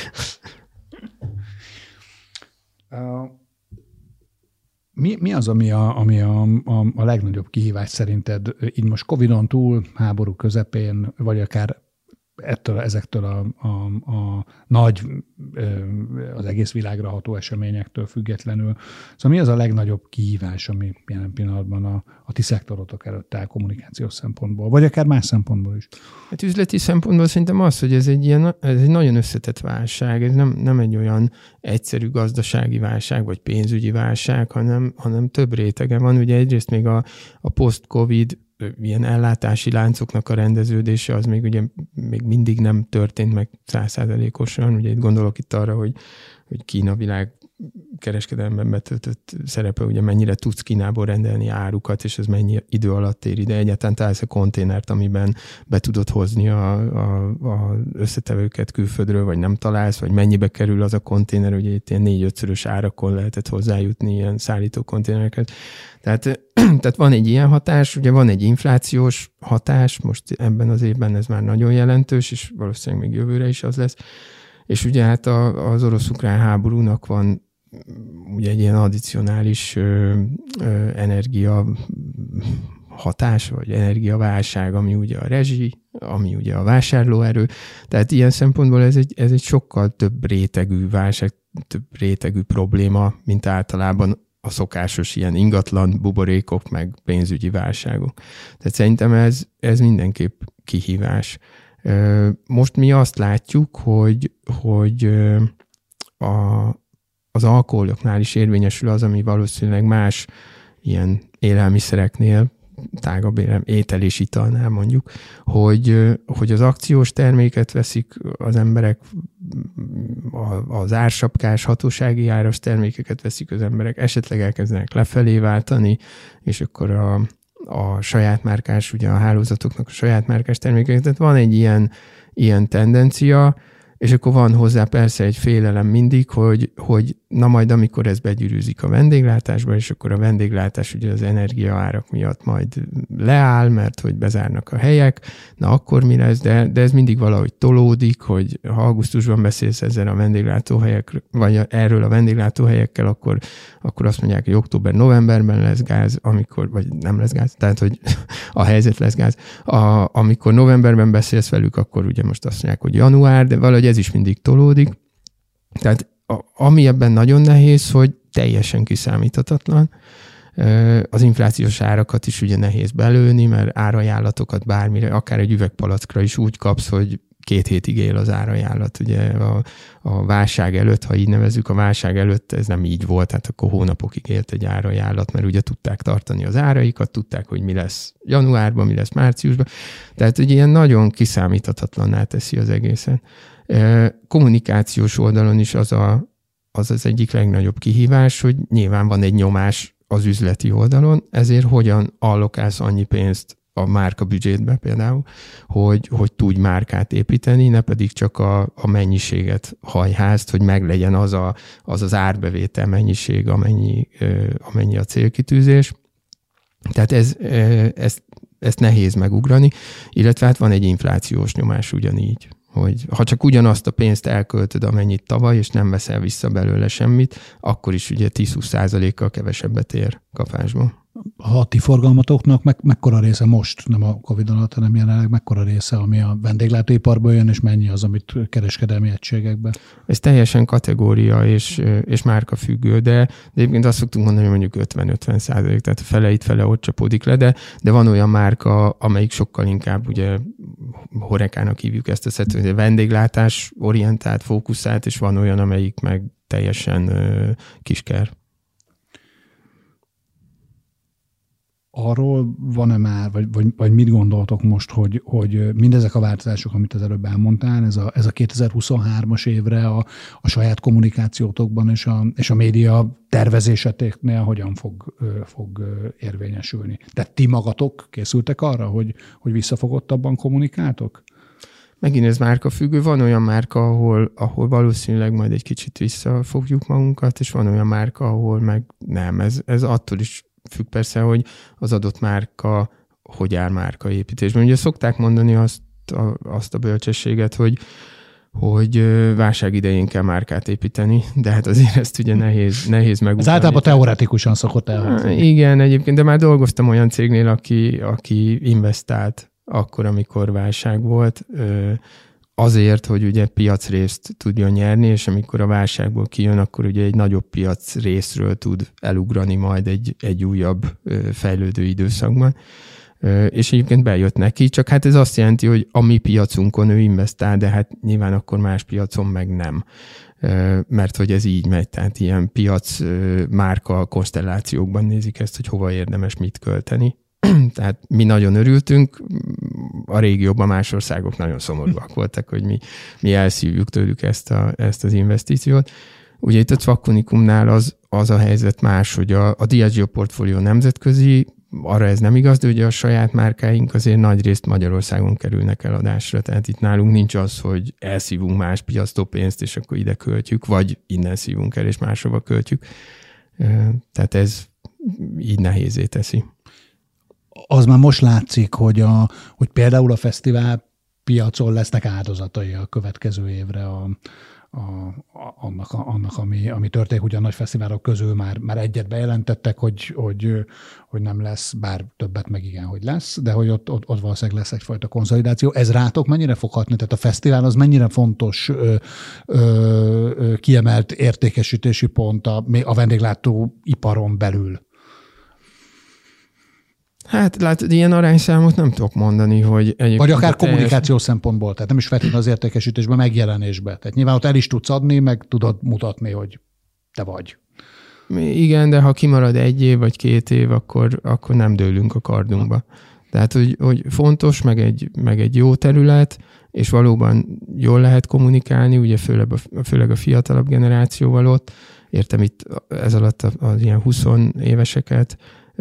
Mi az, ami a legnagyobb kihívás szerinted, így most Covid-on túl, háború közepén, vagy akár ezektől a nagy, az egész világra ható eseményektől függetlenül. Szóval mi az a legnagyobb kihívás, ami jelen pillanatban a ti szektorotok előtt áll kommunikációs szempontból, vagy akár más szempontból is? Hát üzleti szempontból szerintem az, hogy ez egy nagyon összetett válság, ez nem egy olyan egyszerű gazdasági válság, vagy pénzügyi válság, hanem több rétege van. Ugye egyrészt még a post-Covid ilyen ellátási láncoknak a rendeződése, az még mindig nem történt meg 100%-osan. Ugye itt gondolok itt arra, hogy Kína világ kereskedelemben betöltött szerepe, ugye mennyire tudsz Kínából rendelni árukat, és ez mennyi idő alatt ér ide. Egyáltalán találsz a konténert, amiben be tudod hozni a összetevőket külföldről, vagy nem találsz, vagy mennyibe kerül az a konténer, ugye itt ilyen 4-5-szörös árakon lehetett hozzájutni ilyen szállító konténereket. Tehát van egy ilyen hatás, ugye van egy inflációs hatás, most ebben az évben ez már nagyon jelentős, és valószínűleg még jövőre is az lesz. És ugye hát az orosz-ukrán háborúnak van ugye egy ilyen addicionális energia hatás, vagy energiaválság, ami ugye a rezsi, ami ugye a vásárlóerő. Tehát ilyen szempontból ez egy sokkal több rétegű válság, több rétegű probléma, mint általában a szokásos ilyen ingatlan buborékok, meg pénzügyi válságok. Tehát szerintem ez mindenképp kihívás. Most mi azt látjuk, hogy az alkoholoknál is érvényesül az, ami valószínűleg más ilyen élelmiszereknél, tágabb étel és italnál mondjuk, hogy az akciós terméket veszik az emberek, az ársapkás, hatósági áras termékeket veszik az emberek, esetleg elkezdenek lefelé váltani, és akkor a saját márkás, ugye a hálózatoknak a saját márkás termékeket, tehát van egy ilyen tendencia, és akkor van hozzá persze egy félelem mindig, hogy na majd amikor ez begyűrűzik a vendéglátásba, és akkor a vendéglátás ugye az energiaárak miatt majd leáll, mert hogy bezárnak a helyek, na akkor mi lesz, de ez mindig valahogy tolódik, hogy ha augusztusban beszélsz ezzel a vendéglátóhelyekről, vagy erről a vendéglátóhelyekkel, akkor azt mondják, hogy október-novemberben lesz gáz, vagy nem lesz gáz, tehát hogy a helyzet lesz gáz. Amikor novemberben beszélsz velük, akkor ugye most azt mondják, hogy január, de valahogy ez is mindig tolódik. Tehát ami ebben nagyon nehéz, hogy teljesen kiszámíthatatlan. Az inflációs árakat is ugye nehéz belőni, mert árajánlatokat bármire, akár egy üvegpalackra is úgy kapsz, hogy 2 hétig él az árajánlat. Ugye a válság előtt, ha így nevezzük, a válság előtt ez nem így volt, tehát akkor hónapokig élt egy árajánlat, mert ugye tudták tartani az áraikat, tudták, hogy mi lesz januárban, mi lesz márciusban. Tehát ugye ilyen nagyon kiszámíthatatlanná teszi az egészen. Kommunikációs oldalon is az egyik legnagyobb kihívás, hogy nyilván van egy nyomás az üzleti oldalon, ezért hogyan allokálsz annyi pénzt a márka büdzsétbe például, hogy tudj márkát építeni, ne pedig csak a mennyiséget hajházt, hogy meglegyen az árbevétel mennyiség, amennyi a célkitűzés. Tehát ezt nehéz megugrani, illetve hát van egy inflációs nyomás ugyanígy, hogy ha csak ugyanazt a pénzt elköltöd, amennyit tavaly, és nem veszel vissza belőle semmit, akkor is ugye 10-20%-kal kevesebbet ér kapásból. A ti forgalmatoknak mekkora része most, nem a Covid alatt, hanem jelenleg mekkora része, ami a vendéglátóiparból jön, és mennyi az, amit kereskedelmi egységekben? Ez teljesen kategória és márka függő, de egyébként azt szoktunk mondani, hogy mondjuk 50-50%, tehát fele itt, fele ott csapódik le, de van olyan márka, amelyik sokkal inkább ugye Horekának hívjuk ezt a szettet, hogy vendéglátás orientált, fókuszált, és van olyan, amelyik meg teljesen kisker. Arról van-e már, vagy mit gondoltok most, hogy mindezek a változások, amit az előbb elmondtál, ez a 2023-as évre a saját kommunikációtokban és a média tervezéseteknél hogyan fog érvényesülni? Tehát ti magatok készültek arra, hogy visszafogottabban kommunikáltok? Megint ez márka függő. Van olyan márka, ahol valószínűleg majd egy kicsit visszafogjuk magunkat, és van olyan márka, ahol meg nem. Ez attól is függ persze, hogy az adott márka hogy áll márkaépítésben. Ugye szokták mondani azt a bölcsességet, hogy válság idején kell márkát építeni, de hát azért ezt ugye nehéz megugrani. Ez általában teoretikusan szokott elhangzni. Igen, egyébként, de már dolgoztam olyan cégnél, aki investált akkor, amikor válság volt, azért, hogy ugye piacrészt tudjon nyerni, és amikor a válságból kijön, akkor ugye egy nagyobb piacrészről tud elugrani majd egy újabb fejlődő időszakban. És egyébként bejött neki, csak hát ez azt jelenti, hogy a mi piacunkon ő investál, de hát nyilván akkor más piacon meg nem. Mert hogy ez így megy, tehát ilyen piac márka konstellációkban nézik ezt, hogy hova érdemes mit költeni. Tehát mi nagyon örültünk, a régióban más országok nagyon szomorúak voltak, hogy mi elszívjuk tőlük ezt az investíciót. Ugye itt a Cvakunikumnál az a helyzet más, hogy a Diageo portfólió nemzetközi, arra ez nem igaz, de ugye a saját márkáink azért nagyrészt Magyarországon kerülnek eladásra, tehát itt nálunk nincs az, hogy elszívunk más piactól pénzt, és akkor ide költjük, vagy innen szívunk el, és máshova költjük. Tehát ez így nehézé teszi. Az már most látszik, hogy például a fesztivál piacon lesznek áldozatai a következő évre annak ami történik. Ugye a nagy fesztiválok közül már egyet bejelentettek, hogy nem lesz, bár többet meg igen, hogy lesz, de hogy ott valószínűleg lesz egyfajta konszolidáció. Ez rátok mennyire fog hatni? Tehát a fesztivál az mennyire fontos kiemelt értékesítési pont a vendéglátóiparon belül? Hát látod, ilyen arányszámot nem tudok mondani, hogy egyébként... Vagy akár kommunikációs szempontból, tehát nem is feltétlenül az értékesítésben, megjelenésbe. Tehát nyilván ott el is tudsz adni, meg tudod mutatni, hogy te vagy. Igen, de ha kimarad 1 év vagy 2 év, akkor nem dőlünk a kardunkba. Tehát, hogy fontos, meg egy jó terület, és valóban jól lehet kommunikálni, ugye főleg a fiatalabb generációval ott. Értem itt ez alatt az ilyen 20 éveseket,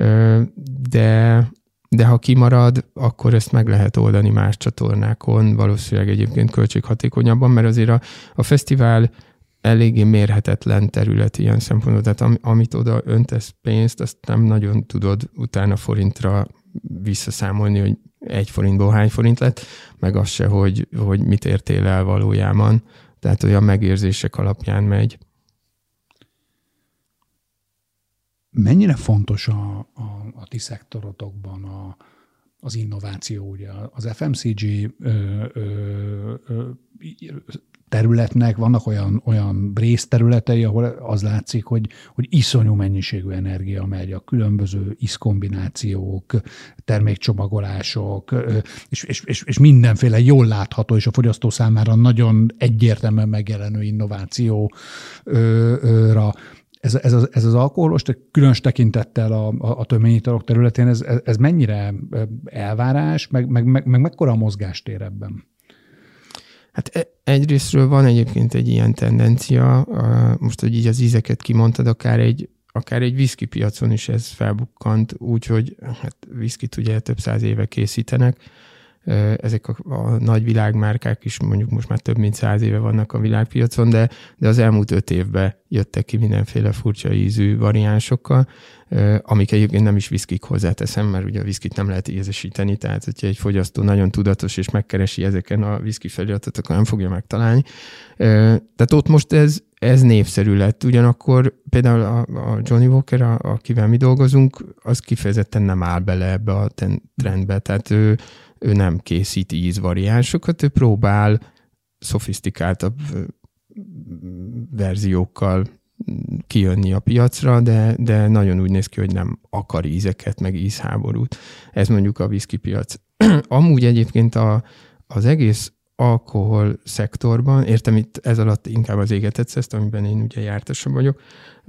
de ha kimarad, akkor ezt meg lehet oldani más csatornákon, valószínűleg egyébként költséghatékonyabban, mert azért a fesztivál eléggé mérhetetlen terület ilyen szempontból, tehát amit oda öntesz pénzt, azt nem nagyon tudod utána forintra visszaszámolni, hogy 1 forintból hány forint lett, meg az se, hogy mit értél el valójában. Tehát olyan megérzések alapján megy. Mennyire fontos a ti szektorotokban az innováció? Ugye az FMCG területnek vannak olyan részterületei, ahol az látszik, hogy iszonyú mennyiségű energia megy, a különböző ízkombinációk, termékcsomagolások, és mindenféle jól látható, és a fogyasztó számára nagyon egyértelműen megjelenő innovációra. Ez az alkoholos, különös tekintettel a töményitalok területén, ez mennyire elvárás, meg mekkora a mozgástér ebben? Hát egyrésztről van egyébként egy ilyen tendencia, most, hogy így az ízeket kimondtad, akár egy whisky piacon is ez felbukkant, úgyhogy hát whiskyt ugye több 100 éve készítenek. Ezek a nagy világmárkák is mondjuk most már több mint 100 éve vannak a világpiacon, de az elmúlt 5 évben jöttek ki mindenféle furcsa ízű variánsokkal, amik egyébként nem is whiskyk hozzáteszem, mert ugye a whiskyt nem lehet ízesíteni, tehát hogyha egy fogyasztó nagyon tudatos és megkeresi ezeken a whisky feliratot, akkor nem fogja megtalálni. Tehát ott most ez népszerű lett. Ugyanakkor például a Johnnie Walker, akivel mi dolgozunk, az kifejezetten nem áll bele ebbe a trendbe, tehát ő nem készít ízvariánsokat, ő próbál szofisztikáltabb verziókkal kijönni a piacra, de nagyon úgy néz ki, hogy nem akar ízeket, meg ízháborút. Ez mondjuk a whisky piac. Amúgy egyébként az egész alkohol szektorban, értem itt ez alatt inkább az égetett szeszt, amiben én ugye jártasabb vagyok,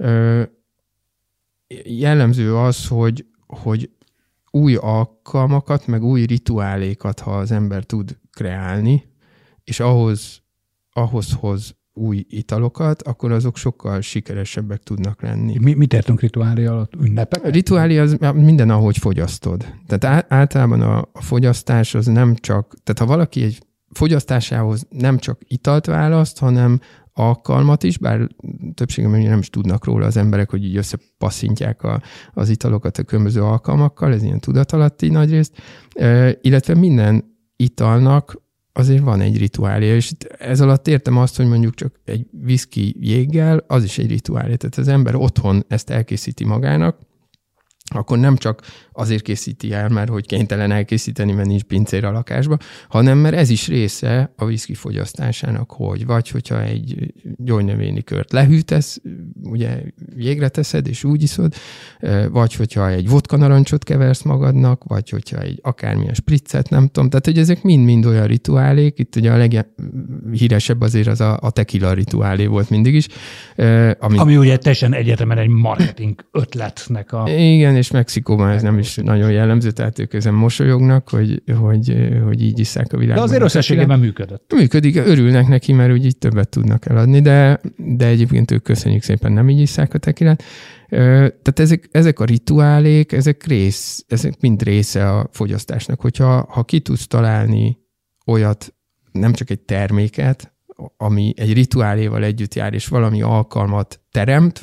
jellemző az, hogy új alkalmakat, meg új rituálékat, ha az ember tud kreálni, és ahhoz hoz új italokat, akkor azok sokkal sikeresebbek tudnak lenni. Mit értünk rituálé alatt? Ünnepek? Rituálé az minden, ahogy fogyasztod. Tehát általában a fogyasztás az nem csak, tehát ha valaki egy fogyasztásához nem csak italt választ, hanem alkalmat is, bár többségében nem is tudnak róla az emberek, hogy így összepasszintják az italokat a különböző alkalmakkal, ez ilyen tudatalatti nagyrészt, illetve minden italnak azért van egy rituálja, és ez alatt értem azt, hogy mondjuk csak egy viszki jéggel, az is egy rituálja. Tehát az ember otthon ezt elkészíti magának, akkor nem csak azért készíti el, mert hogy kénytelen elkészíteni, mert nincs pincér a lakásba, hanem mert ez is része a viszki fogyasztásának, vagy hogyha egy gyógynövényi kört lehűtesz, ugye jégre teszed, és úgy iszod, vagy hogyha egy vodka narancsot keversz magadnak, vagy hogyha egy akármilyen spriccet, nem tudom. Tehát, hogy ezek mind-mind olyan rituálék, itt ugye a leghíresebb azért az a tequila rituálé volt mindig is. Ami ugye teljesen egyetemen egy marketing ötletnek Igen, és Mexikóban ez nem is nagyon jellemző, tehát ők ezen mosolyognak, hogy így isszák a világban. De azért összességében működött. Működik, örülnek neki, mert úgy így többet tudnak eladni, de egyébként ők köszönjük szépen nem így isszák a tekilát. Tehát ezek a rituálék, ezek mind része a fogyasztásnak. Hogyha ki tudsz találni olyat, nem csak egy terméket, ami egy rituáléval együtt jár, és valami alkalmat teremt,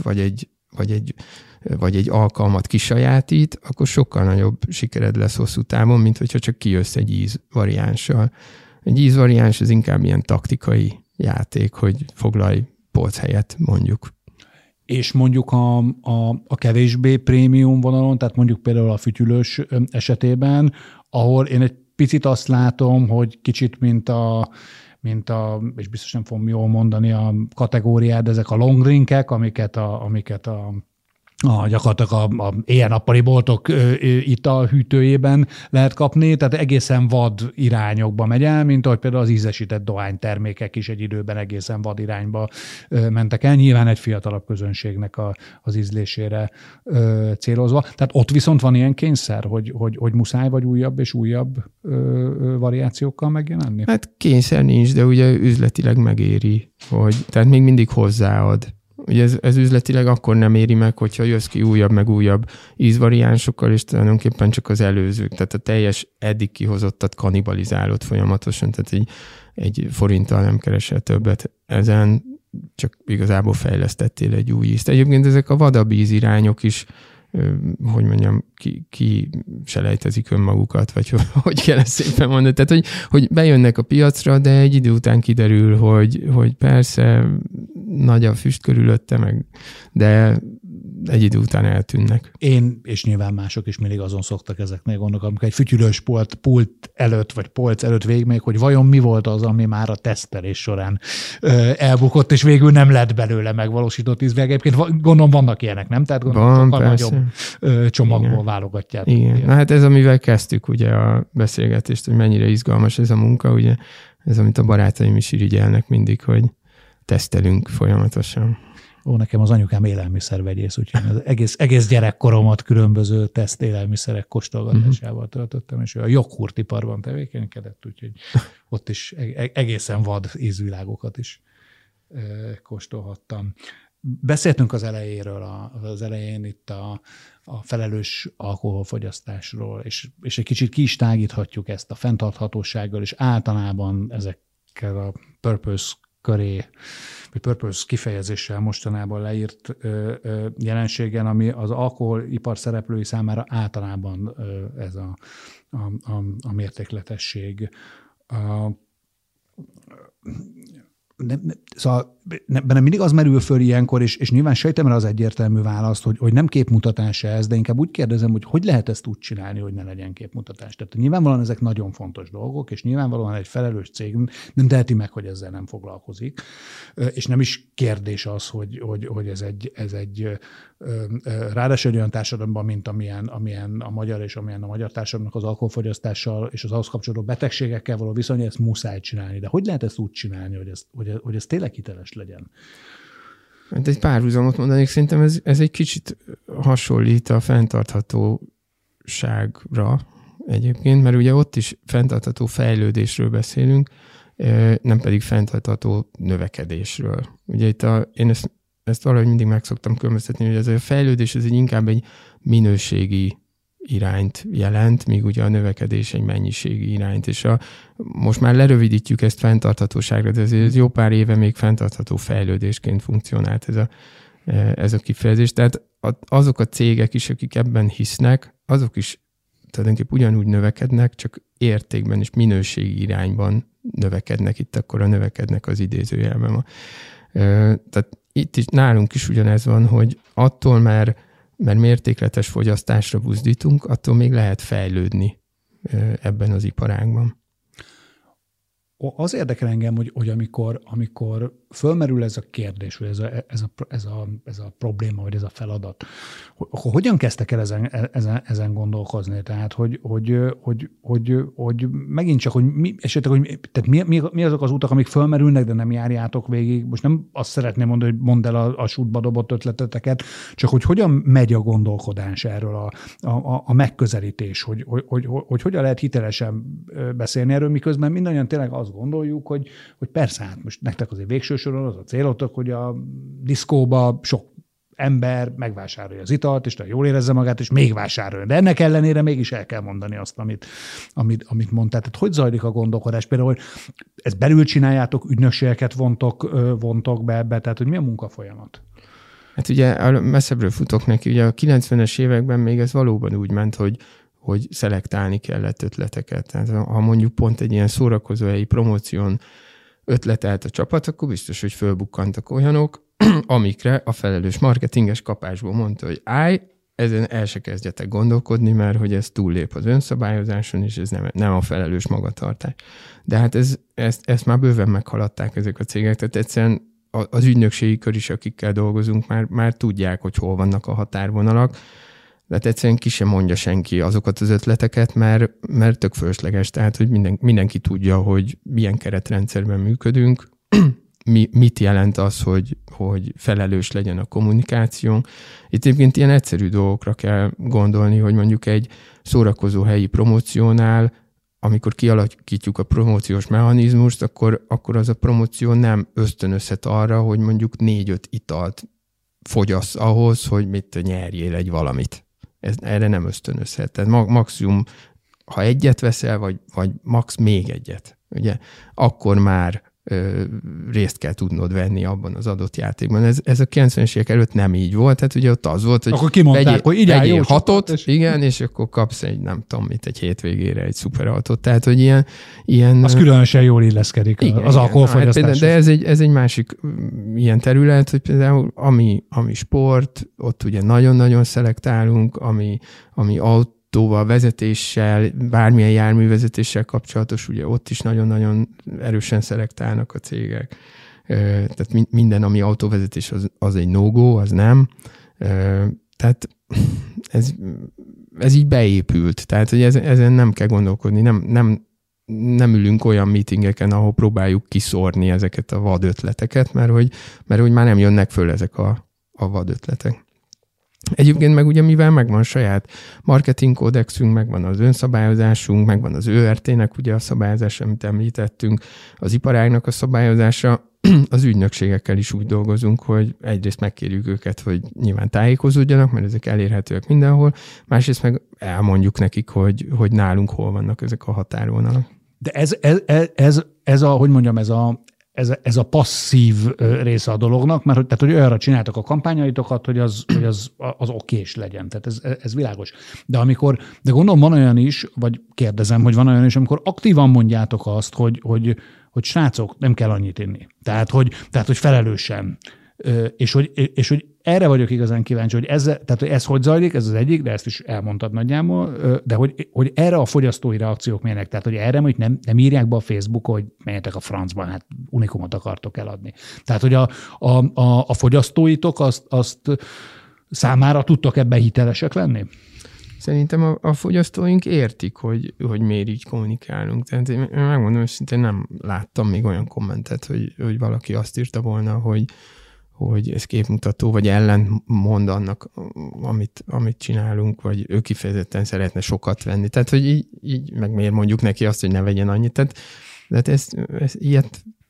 vagy egy alkalmat kisajátít, akkor sokkal nagyobb sikered lesz hosszú távon, mint hogyha csak kijössz egy ízvariánssal. Egy ízvariáns az inkább ilyen taktikai játék, hogy foglalj polchelyet, mondjuk. És mondjuk a kevésbé prémium vonalon, tehát mondjuk például a fütyülős esetében, ahol én egy picit azt látom, hogy kicsit mint a és biztos nem fogom jól mondani a kategóriát, de ezek a long drinkek, amiket gyakorlatilag a éjjel-nappali boltok italhűtőjében lehet kapni, tehát egészen vad irányokba megy el, mint ahogy például az ízesített dohánytermékek is egy időben egészen vad irányba mentek el, nyilván egy fiatalabb közönségnek az ízlésére célozva. Tehát ott viszont van ilyen kényszer, hogy muszáj vagy újabb és újabb variációkkal megjelenni? Hát kényszer nincs, de ugye üzletileg megéri, tehát még mindig hozzáad. Ugye ez üzletileg akkor nem éri meg, hogyha jössz ki újabb meg újabb ízvariánsokkal, és tulajdonképpen csak az előzők, tehát a teljes eddig kihozottat kannibalizálod folyamatosan, tehát egy forinttal nem keresel többet. Ezen csak igazából fejlesztettél egy új ízt. Egyébként ezek a vadabb ízirányok is, hogy mondjam, ki selejtezik önmagukat, vagy hogy kell ezt szépen mondani. Tehát, hogy bejönnek a piacra, de egy idő után kiderül, hogy persze nagy a füst körülötte, de egy idő után eltűnnek. Én, és nyilván mások is mindig azon szoktak ezeknél gondolni, amikor egy fütyülős pult előtt, vagy polc előtt végig, hogy vajon mi volt az, ami már a tesztelés során elbukott, és végül nem lett belőle megvalósított ízvilág. Egyébként gondolom vannak ilyenek, nem? Tehát gondolom sokkal nagyobb csomagból igen. Válogatják. Igen. Na hát ez, amivel kezdtük ugye a beszélgetést, hogy mennyire izgalmas ez a munka, ugye ez, amit a barátaim is irigyelnek mindig, hogy tesztelünk folyamatosan. Nekem az anyukám élelmiszervegyész, úgyhogy az egész gyerekkoromat különböző teszt élelmiszerek kóstolgatásával töltöttem, és a joghurtiparban tevékenykedett, úgyhogy ott is egészen vad ízvilágokat is kóstolhattam. Beszéltünk az elejéről, az elején itt a felelős alkoholfogyasztásról, és egy kicsit ki is tágíthatjuk ezt a fenntarthatósággal, és általában ezekkel a purpose köré, vagy purpose kifejezéssel mostanában leírt jelenségen, ami az alkoholipar szereplői számára általában ez a mértékletesség. Szóval bennem mindig az merül föl ilyenkor, és nyilván sejtem rá az egyértelmű választ, hogy nem képmutatás ez, de inkább úgy kérdezem, hogy lehet ezt úgy csinálni, hogy ne legyen képmutatás. Tehát nyilvánvalóan ezek nagyon fontos dolgok, és nyilvánvalóan egy felelős cég nem teheti meg, hogy ezzel nem foglalkozik. És nem is kérdés az, hogy ez egy ráadásul egy olyan társadalomban, mint amilyen a magyar és amilyen a magyar társadalomnak az alkoholfogyasztással és az ahhoz kapcsolódó betegségekkel való viszony, ezt muszáj csinálni. De hogy lehet ezt úgy csinálni, hogy ez tényleg hiteles legyen? Hát egy párhuzamot mondanék, szerintem ez egy kicsit hasonlít a fenntarthatóságra egyébként, mert ugye ott is fenntartható fejlődésről beszélünk, nem pedig fenntartható növekedésről. Ugye itt én ezt valahogy mindig meg szoktam különböztetni, hogy ez a fejlődés ez inkább egy minőségi irányt jelent, míg ugye a növekedés egy mennyiségi irányt, és most már lerövidítjük ezt fenntarthatóságra, de ez jó pár éve még fenntartható fejlődésként funkcionált ez a kifejezés. Tehát azok a cégek is, akik ebben hisznek, azok is tulajdonképpen ugyanúgy növekednek, csak értékben és minőségi irányban növekednek, itt akkor a növekednek az idézőjelben. Tehát itt is, nálunk is ugyanez van, hogy attól, mert mértékletes fogyasztásra buzdítunk, attól még lehet fejlődni ebben az iparágban. Az érdekel engem, hogy amikor fölmerül ez a kérdés, vagy ez a probléma, vagy ez a feladat, akkor hogyan kezdtek el ezen gondolkozni? Tehát, hogy megint csak, hogy mi azok az utak, amik fölmerülnek, de nem járjátok végig. Most nem azt szeretném mondani, hogy mondd el a sútba dobott ötleteteket, csak hogy hogyan megy a gondolkodás erről, a megközelítés, hogy hogyan lehet hitelesen beszélni erről, miközben mindannyian tényleg azt gondoljuk, hogy persze, hát most nektek azért végső soron az a célotok, hogy a diszkóba sok ember megvásárolja az italt, és jól érezze magát, és még vásárolja. De ennek ellenére mégis el kell mondani azt, amit mondtál. Tehát hogy zajlik a gondolkodás? Például, hogy ezt belül csináljátok, ügynökségeket vontok be ebbe, tehát hogy mi a munkafolyamat? Hát ugye messzebbről futok neki, ugye a 90-es években még ez valóban úgy ment, hogy szelektálni kellett ötleteket. Tehát ha mondjuk pont egy ilyen szórakozóhelyi promóción ötletelt a csapat, akkor biztos, hogy fölbukkantak olyanok, amikre a felelős marketinges kapásból mondta, hogy ezen el se kezdjetek gondolkodni, mert hogy ez túllép az önszabályozáson, és ez nem a felelős magatartás. De hát ezt már bőven meghaladták ezek a cégek, tehát egyszerűen az ügynökségi kör is, akikkel dolgozunk, már tudják, hogy hol vannak a határvonalak, de egyszerűen ki sem mondja senki azokat az ötleteket, mert tök fölösleges, tehát hogy mindenki tudja, hogy milyen keretrendszerben működünk, mit jelent az, hogy felelős legyen a kommunikációnk. Itt egyébként ilyen egyszerű dolgokra kell gondolni, hogy mondjuk egy szórakozó helyi promóciónál, amikor kialakítjuk a promóciós mechanizmust, akkor az a promóció nem ösztönözhet arra, hogy mondjuk 4-5 italt fogyasz ahhoz, hogy nyerjél egy valamit. Erre nem ösztönözhet. Tehát maximum, ha egyet veszel, vagy max még egyet, ugye, akkor már részt kell tudnod venni abban az adott játékban. Ez a 90-es évek előtt nem így volt, tehát ugye ott az volt, hogy akkor kimondták, hogy így áll jó 6-ot, igen, és akkor kapsz egy hétvégére egy szuperautót. Tehát, hogy ilyen az különösen jól illeszkedik az alkoholfogyasztáshoz. De ez egy másik ilyen terület, hogy például ami sport, ott ugye nagyon-nagyon szelektálunk, ami autóval, vezetéssel, bármilyen járművezetéssel kapcsolatos, ugye ott is nagyon-nagyon erősen szelektálnak a cégek. Tehát minden, ami autóvezetés, az egy no-go, az nem. Tehát ez így beépült. Tehát, hogy ezen nem kell gondolkodni. Nem ülünk olyan meetingeken, ahol próbáljuk kiszórni ezeket a vad ötleteket, mert hogy már nem jönnek föl ezek a vad ötletek. Egyébként meg ugye, mivel megvan saját marketingkódexünk, megvan az önszabályozásunk, megvan az ÖRT-nek ugye a szabályozás, amit említettünk, az iparágnak a szabályozása, az ügynökségekkel is úgy dolgozunk, hogy egyrészt megkérjük őket, hogy nyilván tájékozódjanak, mert ezek elérhetőek mindenhol, másrészt meg elmondjuk nekik, hogy nálunk hol vannak ezek a határvonalak. De ez a passzív része a dolognak, mert tehát, hogy olyanra csináltak a kampányaitokat, hogy az okés legyen. Tehát ez világos. De gondolom van olyan is, vagy kérdezem, hogy van olyan is, amikor aktívan mondjátok azt, hogy srácok, nem kell annyit inni. Tehát, hogy felelősen. És hogy erre vagyok igazán kíváncsi, hogy ez hogy zajlik, ez az egyik, de ezt is elmondtad nagyjából, de hogy erre a fogyasztói reakciók milyenek, tehát hogy erre hogy nem írják be a Facebookon, hogy menjetek a francban, hát unikumot akartok eladni. Tehát, hogy a fogyasztóitok azt számára tudtok ebben hitelesek lenni? Szerintem a fogyasztóink értik, hogy miért így kommunikálunk. Tehát én megmondom, hogy szintén nem láttam még olyan kommentet, hogy valaki azt írta volna, hogy ez képmutató, vagy ellentmond annak, amit csinálunk, vagy ő kifejezetten szeretne sokat venni. Tehát, hogy így meg miért mondjuk neki azt, hogy ne vegyen annyit. Tehát ilyet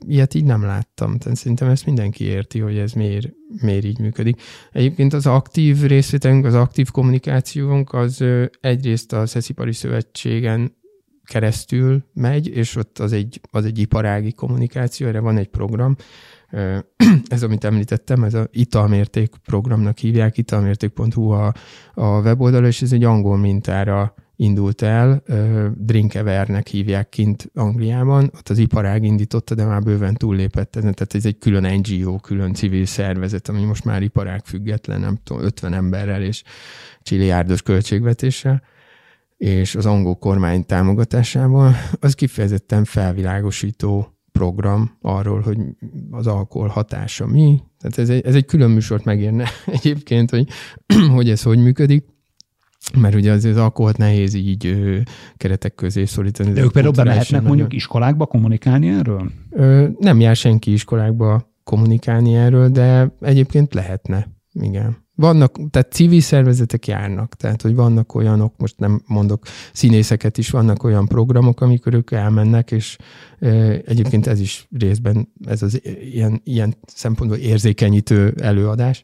ilyet így nem láttam. Tehát szerintem ezt mindenki érti, hogy ez miért így működik. Egyébként az aktív részvételünk, az aktív kommunikációnk az egyrészt a Szeszipari Szövetségen keresztül megy, és ott az egy iparági kommunikáció, erre van egy program. Ez, amit említettem, ez a italmérték programnak hívják, italmérték.hu a weboldal, és ez egy angol mintára indult el, Drinkevernek hívják kint Angliában, ott az iparág indította, de már bőven túllépett, tehát ez egy külön NGO, külön civil szervezet, ami most már iparág független, nem tudom, 50 emberrel és csilliárdos költségvetéssel, és az angol kormány támogatásával, az kifejezetten felvilágosító program arról, hogy az alkohol hatása mi. Tehát ez egy külön műsort megérne egyébként, hogy ez hogy működik, mert ugye az alkoholt nehéz így keretek közé szorítani. De ők például bemehetnek mondjuk iskolákba kommunikálni erről? Nem jár senki iskolákba kommunikálni erről, de egyébként lehetne, igen. Vannak, tehát civil szervezetek járnak, tehát hogy vannak olyanok, most nem mondok színészeket is, vannak olyan programok, amikor ők elmennek, és egyébként ez is részben, ez az ilyen szempontból érzékenyítő előadás,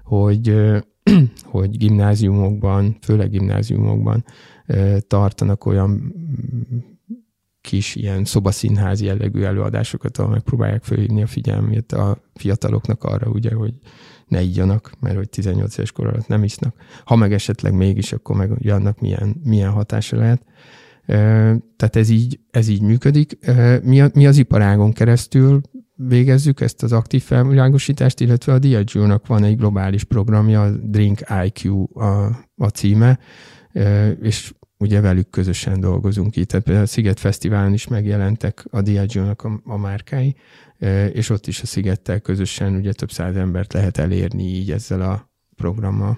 hogy gimnáziumokban, főleg gimnáziumokban tartanak olyan kis ilyen szobaszínház jellegű előadásokat, ahol megpróbálják felhívni a figyelmét a fiataloknak arra, ugye, hogy ne igyanak, mert hogy 18 éves kor alatt nem isznak. Ha meg esetleg mégis, akkor meg ugye annak milyen hatása lehet. Tehát ez így működik. Mi az iparágon keresztül végezzük ezt az aktív felvilágosítást, illetve a Diageo-nak van egy globális programja, a Drink IQ a címe, és ugye velük közösen dolgozunk itt. Tehát a Sziget Fesztiválon is megjelentek a Diageo-nak a márkái, és ott is a Szigettel közösen ugye több száz embert lehet elérni így ezzel a programmal.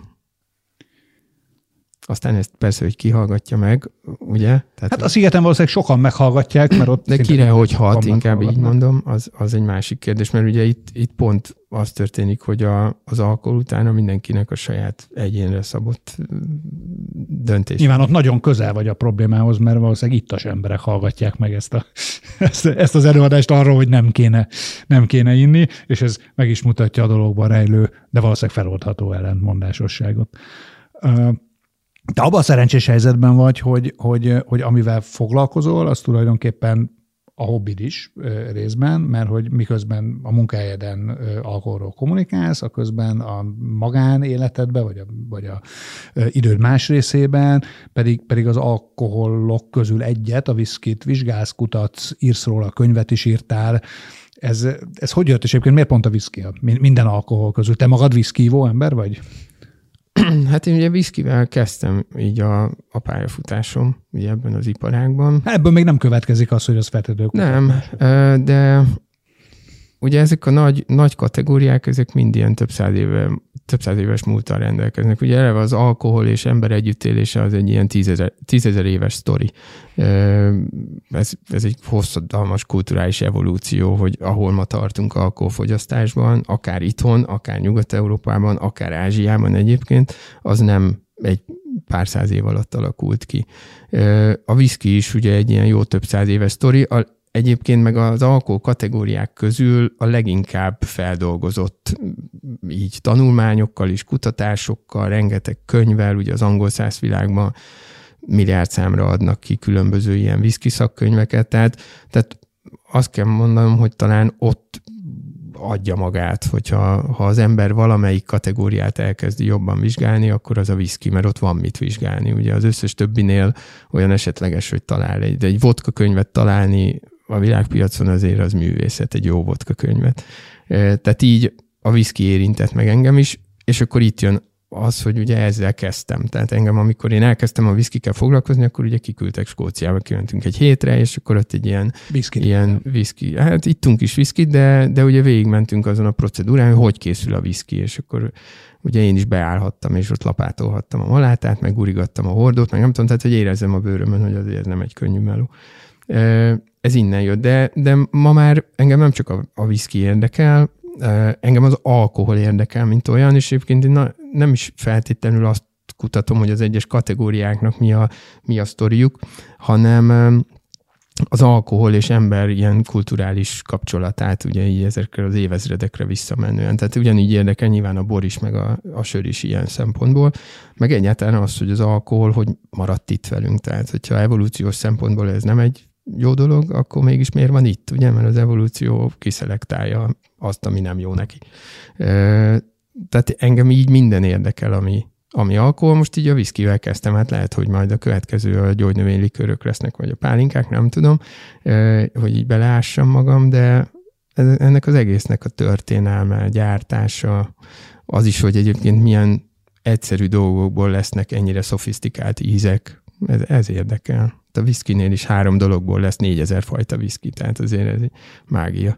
Aztán ezt persze, hogy kihallgatja meg, ugye? Tehát hát a Szigeten valószínűleg sokan meghallgatják, mert ott... De kire hogy hat, inkább így mondom, az egy másik kérdés, mert ugye itt pont az történik, hogy az alkohol utána mindenkinek a saját egyénre szabott döntés. Nyilván ott nagyon közel vagy a problémához, mert valószínűleg ittas emberek hallgatják meg ezt az előadást arról, hogy nem kéne inni, és ez meg is mutatja a dologban rejlő, de valószínűleg feloldható ellentmondásosságot. Te abban a szerencsés helyzetben vagy, hogy amivel foglalkozol, az tulajdonképpen a hobbid is részben, mert hogy miközben a munkahelyeden alkoholról kommunikálsz, a közben a magánéletedben, vagy a időd más részében, pedig az alkoholok közül egyet, a viszkit vizsgálsz, kutatsz, írsz róla, könyvet is írtál. Ez hogy jött, és egyébként miért pont a viszki? Minden alkohol közül. Te magad viszkívó ember vagy? Hát én ugye viszkivel kezdtem így a pályafutásom ugye ebben az iparágban. Ebből még nem következik az, hogy az feltétlenül. Nem, de ugye ezek a nagy kategóriák, ezek mind ilyen több száz éves múlttal rendelkeznek. Ugye eleve az alkohol és ember együttélése az egy ilyen 10 000 éves sztori. Ez egy hosszadalmas kulturális evolúció, hogy ahol ma tartunk alkoholfogyasztásban, akár itthon, akár Nyugat-Európában, akár Ázsiában egyébként, az nem egy pár száz év alatt alakult ki. A viszki is ugye egy ilyen jó több száz éves sztori, egyébként meg az alkohol kategóriák közül a leginkább feldolgozott így tanulmányokkal és kutatásokkal, rengeteg könyvvel, ugye az angol száz világban milliárd számra adnak ki különböző ilyen viszki szakkönyveket, tehát azt kell mondanom, hogy talán ott adja magát, hogyha az ember valamelyik kategóriát elkezdi jobban vizsgálni, akkor az a viszki, mert ott van mit vizsgálni. Ugye az összes többinél olyan esetleges, hogy talál egy vodka könyvet találni a világpiacon, azért az művészet, egy jó vodka könyvet. Tehát így a viszki érintett meg engem is, és akkor itt jön az, hogy ugye ezzel kezdtem. Tehát engem, amikor én elkezdtem a viszkikkel foglalkozni, akkor ugye kiküldtek Skóciába, kimentünk egy hétre, és akkor ott egy ilyen viszki. Hát ittunk is viszkit, de ugye végigmentünk azon a procedúrán, hogy készül a viszki, és akkor ugye én is beállhattam, és ott lapátolhattam a malátát, meg gurigattam a hordót, meg nem tudom, tehát hogy érezzem a bőrömön, hogy azért ez nem egy könnyű meló. Ez innen jött, de ma már engem nem csak a viszki érdekel, engem az alkohol érdekel, mint olyan, és egyébként nem is feltétlenül azt kutatom, hogy az egyes kategóriáknak mi a sztoriuk, hanem az alkohol és ember ilyen kulturális kapcsolatát, ugye így ezekre az évezredekre visszamenően. Tehát ugyanígy érdekel nyilván a bor is, meg a sör is ilyen szempontból, meg egyáltalán az, hogy az alkohol, hogy maradt itt velünk. Tehát, hogyha evolúciós szempontból ez nem egy jó dolog, akkor mégis miért van itt, ugye? Mert az evolúció kiszelektálja azt, ami nem jó neki. Tehát engem így minden érdekel, ami alkohol. Most így a viszkivel kezdtem, hát lehet, hogy majd a következő a gyógynövénylikőrök lesznek, vagy a pálinkák, nem tudom, hogy így beleássam magam, de ennek az egésznek a történelme, gyártása, az is, hogy egyébként milyen egyszerű dolgokból lesznek ennyire szofisztikált ízek, ez érdekel. A viszkinél is 3 dologból lesz 4000 fajta viszki, tehát azért ez mágia.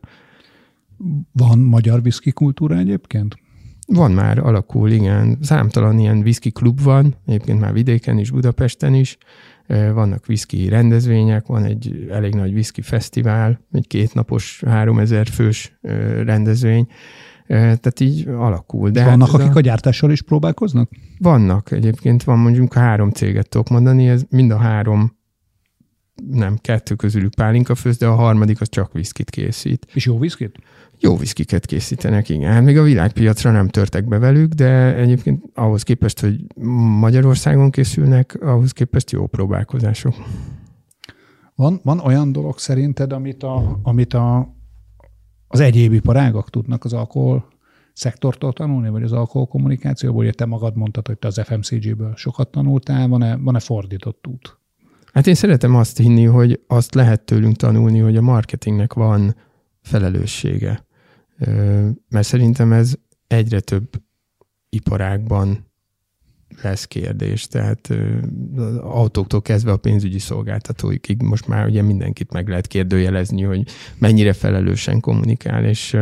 Van magyar viszki kultúra egyébként? Van már, alakul, igen. Számtalan ilyen viszki klub van, egyébként már vidéken is, Budapesten is. Vannak viszki rendezvények, van egy elég nagy viszki fesztivál, egy 2 napos, 3000 fős rendezvény. Tehát így alakul. De vannak, akik a gyártással is próbálkoznak? Vannak, egyébként van mondjuk 3 céget tudok mondani, ez mind a 3, nem, 2 közülük pálinkafőz, de a harmadik az csak viszkit készít. És jó viszkit? Jó viszkiket készítenek, igen. Hát még a világpiacra nem törtek be velük, de egyébként ahhoz képest, hogy Magyarországon készülnek, ahhoz képest jó próbálkozások. Van olyan dolog szerinted, amit az egyéb iparágak tudnak az alkohol szektortól tanulni, vagy az alkohol kommunikációból? Ugye te magad mondtad, hogy te az FMCG-ből sokat tanultál, van-e fordított út? Hát én szeretem azt hinni, hogy azt lehet tőlünk tanulni, hogy a marketingnek van felelőssége. Mert szerintem ez egyre több iparágban lesz kérdés. Tehát az autóktól kezdve a pénzügyi szolgáltatóikig most már ugye mindenkit meg lehet kérdőjelezni, hogy mennyire felelősen kommunikál,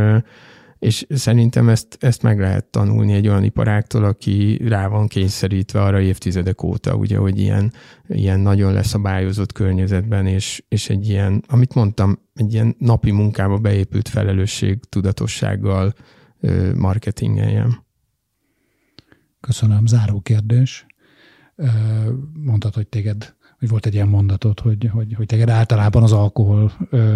és szerintem ezt meg lehet tanulni egy olyan iparágtól, aki rá van kényszerítve arra évtizedek óta, ugye, hogy ilyen nagyon leszabályozott környezetben, és egy ilyen, amit mondtam, egy ilyen napi munkába beépült felelősség tudatossággal marketingeljen. Köszönöm. Záró kérdés. Mondtad, hogy volt egy ilyen mondatod, hogy téged általában az alkohol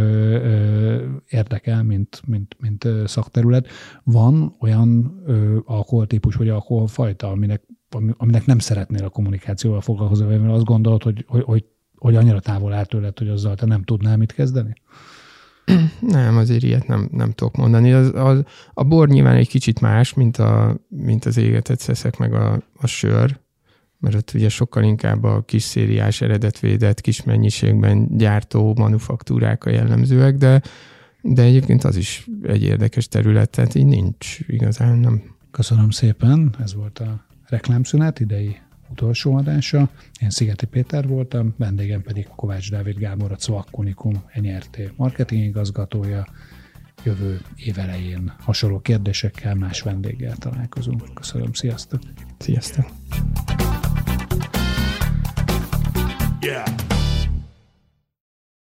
érdekel, mint szakterület. Van olyan alkoholtípus, vagy alkoholfajta, aminek nem szeretnél a kommunikációval foglalkozni, mert azt gondolod, hogy annyira távol áll tőled, hogy azzal te nem tudnál mit kezdeni? Nem, azért ilyet nem tudok mondani. A bor nyilván egy kicsit más, mint az égetett szeszek, meg a sör, mert ott ugye sokkal inkább a kis szériás, eredetvédett, kis mennyiségben gyártó manufaktúrák a jellemzőek, de egyébként az is egy érdekes terület, tehát így nincs igazán, nem. Köszönöm szépen, ez volt a reklámszünet idei utolsó adása. Én Szigeti Péter voltam, vendégem pedig Kovács Dávid Gábor, a Coag Unikum NRT marketing igazgatója. Jövő év elején hasonló kérdésekkel, más vendéggel találkozunk. Köszönöm, sziasztok! Sziasztok! Yeah.